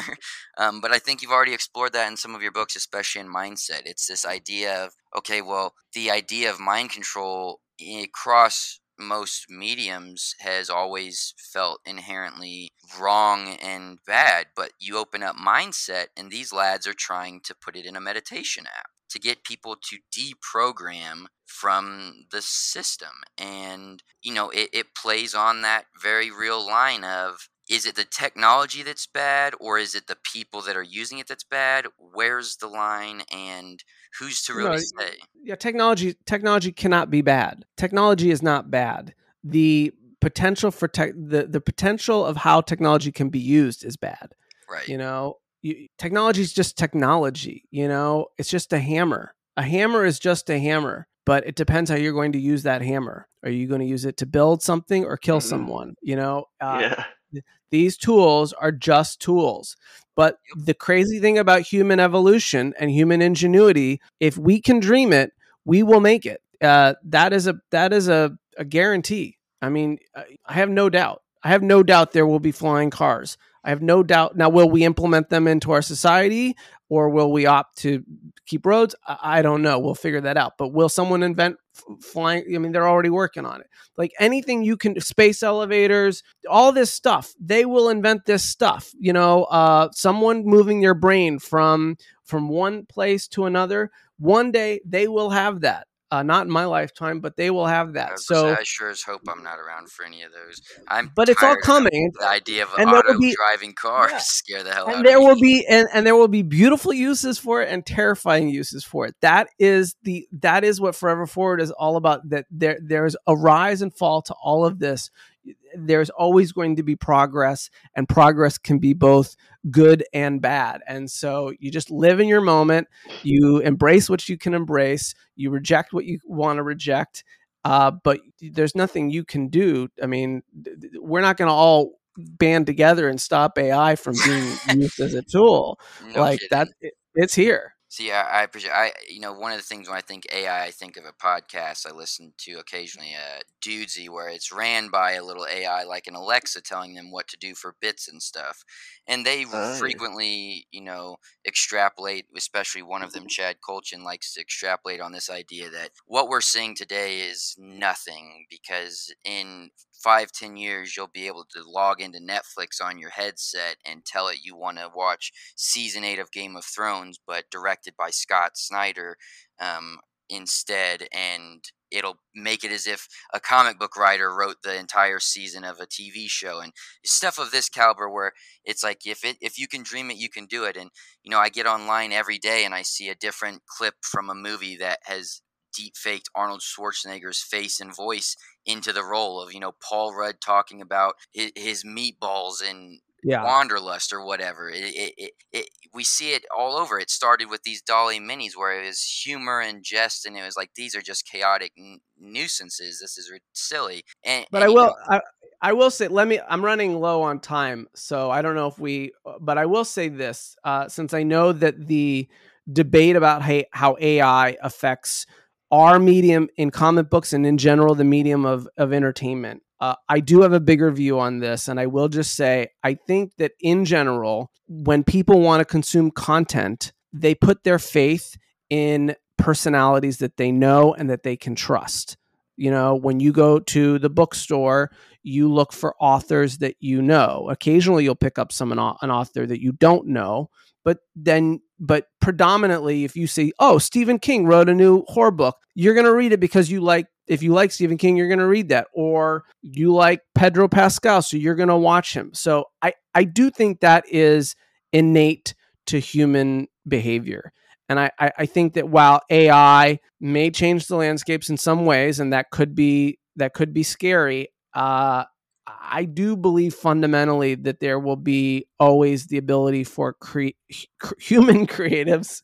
um, but I think you've already explored that in some of your books, especially in Mindset. It's this idea of okay, well, the idea of mind control across most mediums has always felt inherently wrong and bad, but you open up Mindset and these lads are trying to put it in a meditation app to get people to deprogram from the system. And you know, it, it plays on that very real line of, is it the technology that's bad or is it the people that are using it that's bad? Where's the line, and who's to really No, say? yeah, technology technology cannot be bad. Technology is not bad. The potential for tech the, the potential of how technology can be used is bad. Right. You know, you, technology is just technology. You know, it's just a hammer. A hammer is just a hammer, but it depends how you're going to use that hammer. Are you going to use it to build something or kill Mhm. someone? You know, uh, Yeah. th- these tools are just tools. But the crazy thing about human evolution and human ingenuity, if we can dream it, we will make it. Uh, that is a that is a, a guarantee. I mean, I I have no doubt. I have no doubt there will be flying cars. I have no doubt. Now, will we implement them into our society, or will we opt to keep roads? I, I don't know. We'll figure that out. But will someone invent f- flying? I mean, they're already working on it. Like anything you can, space elevators, all this stuff, they will invent this stuff. You know, uh, someone moving their brain from from one place to another. One day they will have that. Uh, not in my lifetime, but they will have I that. was gonna say, So, I sure as hope I'm not around for any of those. I'm but it's all tired enough coming, of the idea of and there will auto be driving cars yeah, scare the hell and out of there me. will be and, and there will be beautiful uses for it and terrifying uses for it. That is the that is what Forever Forward is all about. That there there's a rise and fall to all of this. There's always going to be progress, and progress can be both good and bad. And so you just live in your moment. You embrace what you can embrace. You reject what you want to reject. Uh, but there's nothing you can do. I mean, we're not going to all band together and stop A I from being used as a tool. No Like that, kidding. it, it's here. See, I, I appreciate. I you know one of the things when I think A I, I think of a podcast I listen to occasionally, uh, Dudesy, where it's ran by a little A I like an Alexa telling them what to do for bits and stuff, and they Oh, yeah. frequently, you know, extrapolate. Especially one of them, Chad Colchin, likes to extrapolate on this idea that what we're seeing today is nothing because in five, ten years you'll be able to log into Netflix on your headset and tell it you want to watch season eight of Game of Thrones, but directed by Scott Snyder um, instead, and it'll make it as if a comic book writer wrote the entire season of a T V show and stuff of this caliber. Where it's like if it if you can dream it, you can do it. And you know, I get online every day and I see a different clip from a movie that has deep faked Arnold Schwarzenegger's face and voice into the role of, you know, Paul Rudd talking about his, his meatballs and Yeah. Wanderlust or whatever. It, it, it, it, we see it all over. It started with these Dolly minis where it was humor and jest, and it was like, these are just chaotic n- nuisances. This is silly. And, But and I you know, will, I, I will say, let me, I'm running low on time. So I don't know if we, but I will say this, uh, since I know that the debate about how, how A I affects our medium in comic books and in general, the medium of, of entertainment, uh, I do have a bigger view on this. And I will just say, I think that in general, when people want to consume content, they put their faith in personalities that they know and that they can trust. You know, when you go to the bookstore, you look for authors that you know. Occasionally, you'll pick up some an author that you don't know, but then, but predominantly, if you see, oh, Stephen King wrote a new horror book, you're going to read it because you like, if you like Stephen King, you're going to read that. Or you like Pedro Pascal, so you're going to watch him. So I, I do think that is innate to human behavior. And I, I think that while A I may change the landscapes in some ways, and that could be that could be scary, uh, I do believe fundamentally that there will be always the ability for cre- human creatives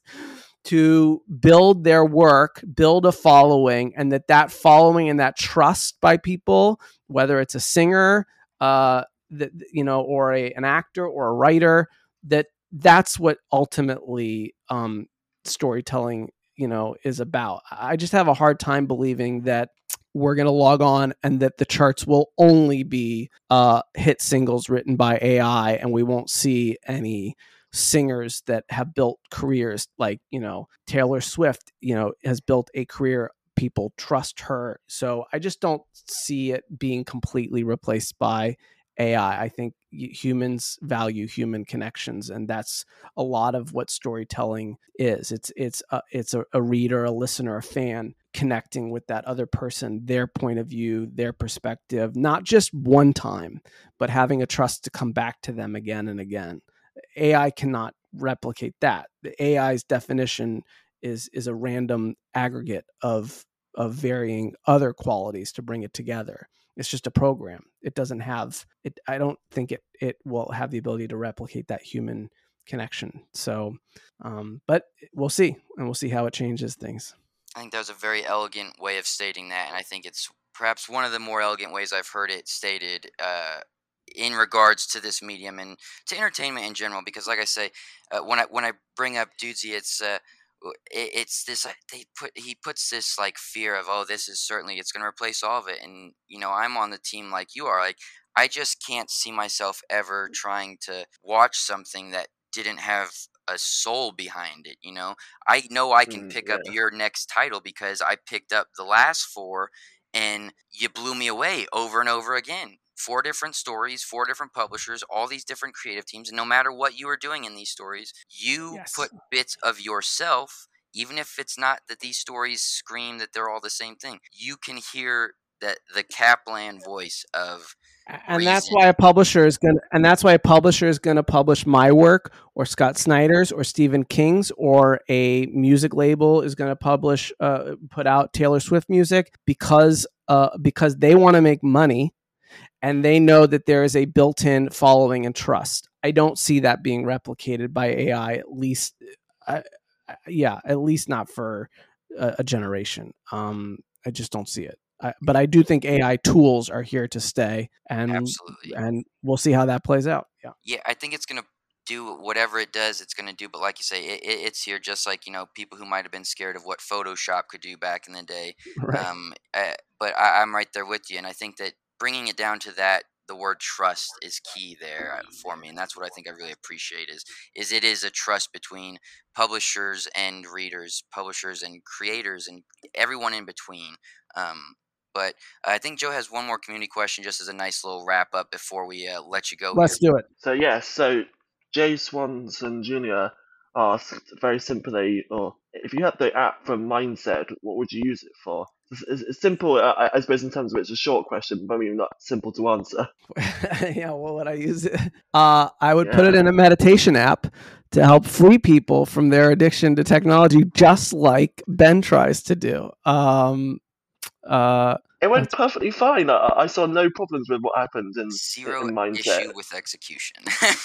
to build their work, build a following, and that that following and that trust by people, whether it's a singer, uh, that you know, or a, an actor or a writer, that that's what ultimately um, storytelling, you know, is about. I just have a hard time believing that we're going to log on and that the charts will only be uh, hit singles written by A I, and we won't see any singers that have built careers like, you know, Taylor Swift, you know, has built a career. People trust her. So I just don't see it being completely replaced by A I. I think humans value human connections, and that's a lot of what storytelling is. It's it's a, it's a, a reader, a listener, a fan connecting with that other person, their point of view, their perspective, not just one time, but having a trust to come back to them again and again. A I cannot replicate that. The A I's definition is is a random aggregate of of varying other qualities to bring it together. It's just a program. It doesn't have it. I don't think it, it will have the ability to replicate that human connection. So, um, but we'll see, and we'll see how it changes things. I think that was a very elegant way of stating that, and I think it's perhaps one of the more elegant ways I've heard it stated uh, in regards to this medium and to entertainment in general. Because, like I say, uh, when I when I bring up Dudesy, it's uh, it, it's this uh, they put he puts this like fear of, oh, this is certainly it's going to replace all of it, and you know I'm on the team like you are. Like I just can't see myself ever trying to watch something that didn't have a soul behind it. You know, I know I can Mm, pick yeah. up your next title because I picked up the last four and you blew me away over and over again. Four different stories, four different publishers, all these different creative teams. And no matter what you are doing in these stories, you Yes. put bits of yourself, even if it's not that these stories scream that they're all the same thing. You can hear that the Kaplan voice of And that's reason. why a publisher is going to, and that's why a publisher is going to publish my work or Scott Snyder's or Stephen King's, or a music label is going to publish, uh, put out Taylor Swift music because, uh, because they want to make money and they know that there is a built-in following and trust. I don't see that being replicated by A I, at least, uh, yeah, at least not for a, a generation. Um, I just don't see it. I, but I do think A I tools are here to stay, and Absolutely. and we'll see how that plays out. Yeah, Yeah, I think it's gonna do whatever it does. It's gonna do, but like you say, it, it, it's here. Just like you know, people who might have been scared of what Photoshop could do back in the day. right. Um, uh, but I, I'm right there with you, and I think that bringing it down to that, the word trust is key there uh, for me, and that's what I think I really appreciate is is it is a trust between publishers and readers, publishers and creators, and everyone in between. Um, but I think Joe has one more community question, just as a nice little wrap up before we uh, let you go here. Let's do it. So yes, so Jay Swanson Junior asked very simply, or if you had the app from Mindset, what would you use it for? It's, it's, it's simple, I, I suppose, in terms of it's a short question, but maybe not simple to answer. Yeah, what would I use it? Uh, I would put Yeah. it in a meditation app to help free people from their addiction to technology, just like Ben tries to do. Um, uh, It went That's- perfectly fine. I, I saw no problems with what happened in, Zero in Mindset. issue with execution.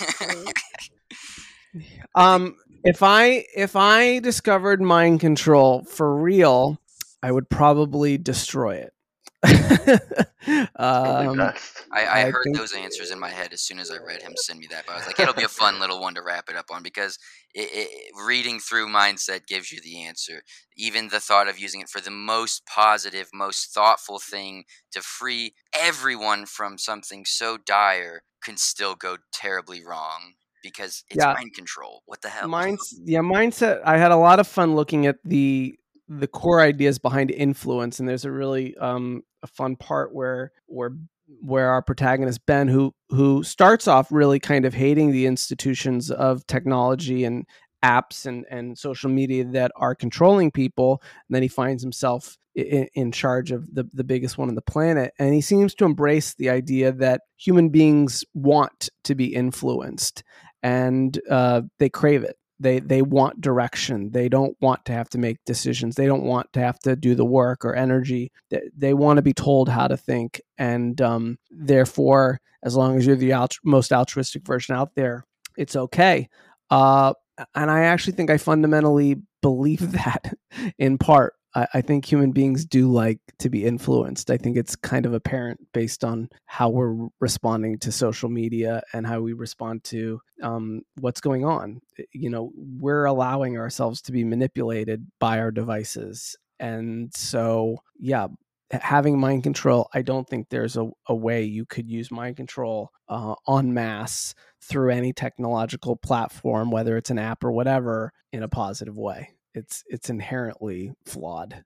um, if I if I discovered mind control for real, I would probably destroy it. Probably um, best. I, I I heard think- those answers in my head as soon as I read him send me that. But I was like, it'll be a fun little one to wrap it up on because it, it, reading through Mindset gives you the answer. Even the thought of using it for the most positive, most thoughtful thing to free everyone from something so dire can still go terribly wrong because it's Yeah. mind control. What the hell? Minds, yeah, mindset. I had a lot of fun looking at the the core ideas behind influence, and there's a really um, a fun part where where where our protagonist Ben, who who starts off really kind of hating the institutions of technology and apps and, and social media that are controlling people. And then he finds himself in, in charge of the, the biggest one on the planet. And he seems to embrace the idea that human beings want to be influenced, and uh, they crave it. They they want direction. They don't want to have to make decisions. They don't want to have to do the work or energy. They, they want to be told how to think. And um, therefore, as long as you're the alt- most altruistic version out there, it's okay. Uh, and I actually think I fundamentally believe that in part. I, I think human beings do like to be influenced. I think it's kind of apparent based on how we're responding to social media and how we respond to um, what's going on. You know, we're allowing ourselves to be manipulated by our devices. And so, yeah, having mind control, I don't think there's a, a way you could use mind control uh, en masse through any technological platform, whether it's an app or whatever, in a positive way. It's it's inherently flawed,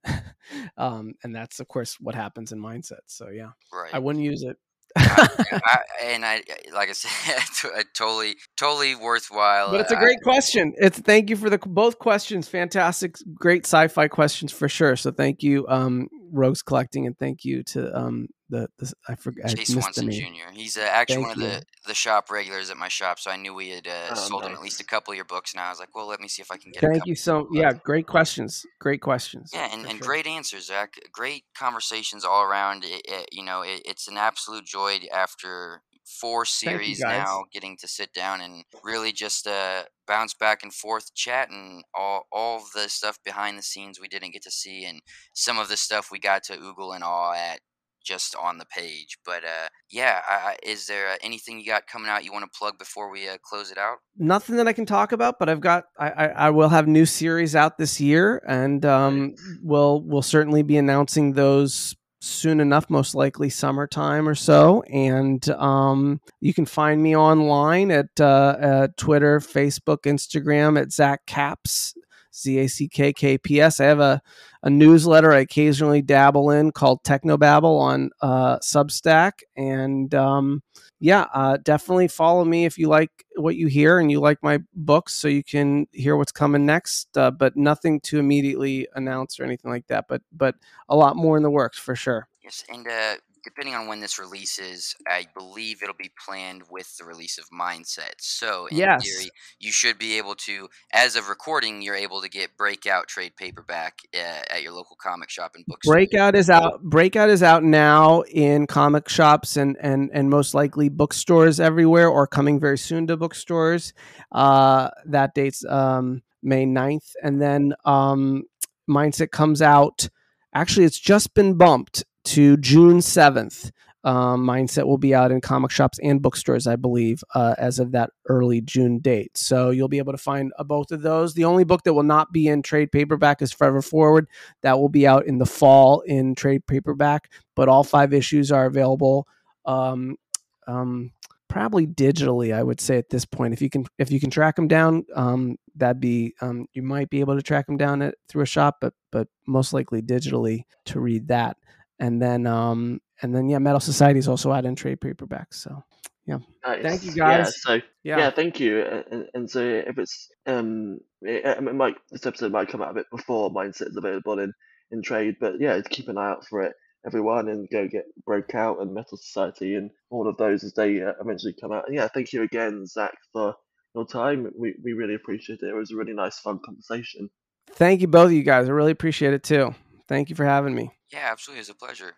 um, and that's of course what happens in mindsets. So yeah, Right. I wouldn't use it. I, I, and I, like I said, totally, totally worthwhile. But it's a I, great question. It's thank you for the both questions. Fantastic, great sci-fi questions for sure. So thank you, um, Rogues Collecting, and thank you to um, the, the I forgot Chase I missed Swanson the name. Junior He's uh, actually Thank one of you. the, the shop regulars at my shop, so I knew we had uh, Oh, sold him nice. at least a couple of your books. And I was like, well, let me see if I can get. a Thank couple you so. Yeah, great questions. Great questions. Yeah, and, for and sure. great answers, Zach. Great conversations all around. It, it, you know, it, it's an absolute joy after four Thank you, series guys. now, getting to sit down and really just uh, bounce back and forth, chat, and all all of the stuff behind the scenes we didn't get to see, and some of the stuff we got to oogle and awe at just on the page. But uh, yeah, I, I- is there uh, anything you got coming out you want to plug before we uh, close it out? Nothing that I can talk about, but I've got I, I, I will have new series out this year, and um, we'll we'll certainly be announcing those soon enough, most likely summertime or so. And um, you can find me online at uh, uh, Twitter, Facebook, Instagram at Zach Caps, Z A C K K P S. I have a, a newsletter I occasionally dabble in called Technobabble on uh, Substack. And um, yeah, uh, definitely follow me if you like what you hear and you like my books, so you can hear what's coming next. Uh, but nothing to immediately announce or anything like that. But but a lot more in the works for sure. Yes, and uh, depending on when this releases, I believe it'll be planned with the release of Mindset. So, in Yes. theory, you should be able to, as of recording, you're able to get Breakout trade paperback uh, at your local comic shop and bookstore. Breakout is out. Breakout is out now in comic shops and and and most likely bookstores everywhere, or coming very soon to bookstores. Uh, that date's um, May ninth, and then um, Mindset comes out. Actually, it's just been bumped to June seventh. Um, Mindset will be out in comic shops and bookstores, I believe, uh, as of that early June date. So you'll be able to find uh, both of those. The only book that will not be in trade paperback is Forever Forward. That will be out in the fall in trade paperback, but all five issues are available um, um, probably digitally, I would say at this point. If you can if you can track them down, um, that'd be um, you might be able to track them down at, through a shop, but but most likely digitally to read that. And then um, and then yeah, Metal Society is also out in trade paperbacks. So yeah, Nice. thank you Yeah, guys. so Yeah. yeah, thank you. And, and so if it's um, it, it might this episode might come out a bit before Mindset is available in in trade, but yeah, keep an eye out for it, everyone, and go get Breakout and Metal Society and all of those as they uh, eventually come out. And yeah, thank you again, Zach, for your time. We we really appreciate it. It was a really nice, fun conversation. Thank you, both of you guys. I really appreciate it too. Thank you for having me. Yeah, absolutely. It's a pleasure.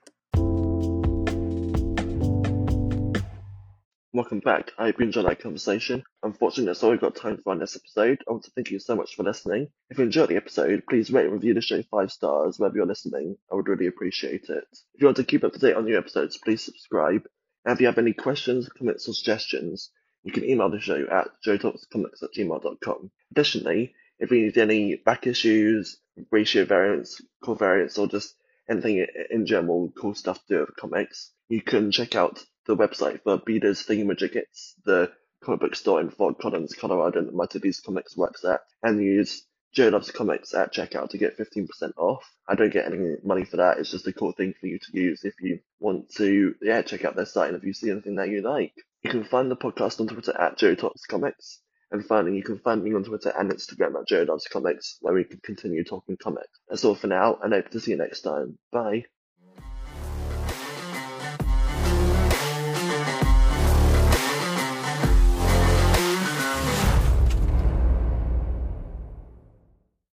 Welcome back. I hope you enjoyed that conversation. Unfortunately, that's all we've got time for on this episode. I want to thank you so much for listening. If you enjoyed the episode, please rate and review the show five stars wherever you're listening. I would really appreciate it. If you want to keep up to date on new episodes, please subscribe. And if you have any questions, comments, or suggestions, you can email the show at joe talks comics at gmail dot com. Additionally, if you need any back issues, ratio variants, core variants, or just anything in general, cool stuff to do with comics, you can check out the website for Beda's Thingamajiggets, the comic book store in Fort Collins, Colorado, that Mighty Beast Comics works at, and use Joe Loves Comics at checkout to get fifteen percent off. I don't get any money for that, it's just a cool thing for you to use if you want to, yeah, check out their site and if you see anything that you like. You can find the podcast on Twitter at Joe Talks Comics, And finally, you can find me on Twitter and Instagram at Joe Loves Comics, where we can continue talking comics. That's all for now, and I hope to see you next time. Bye.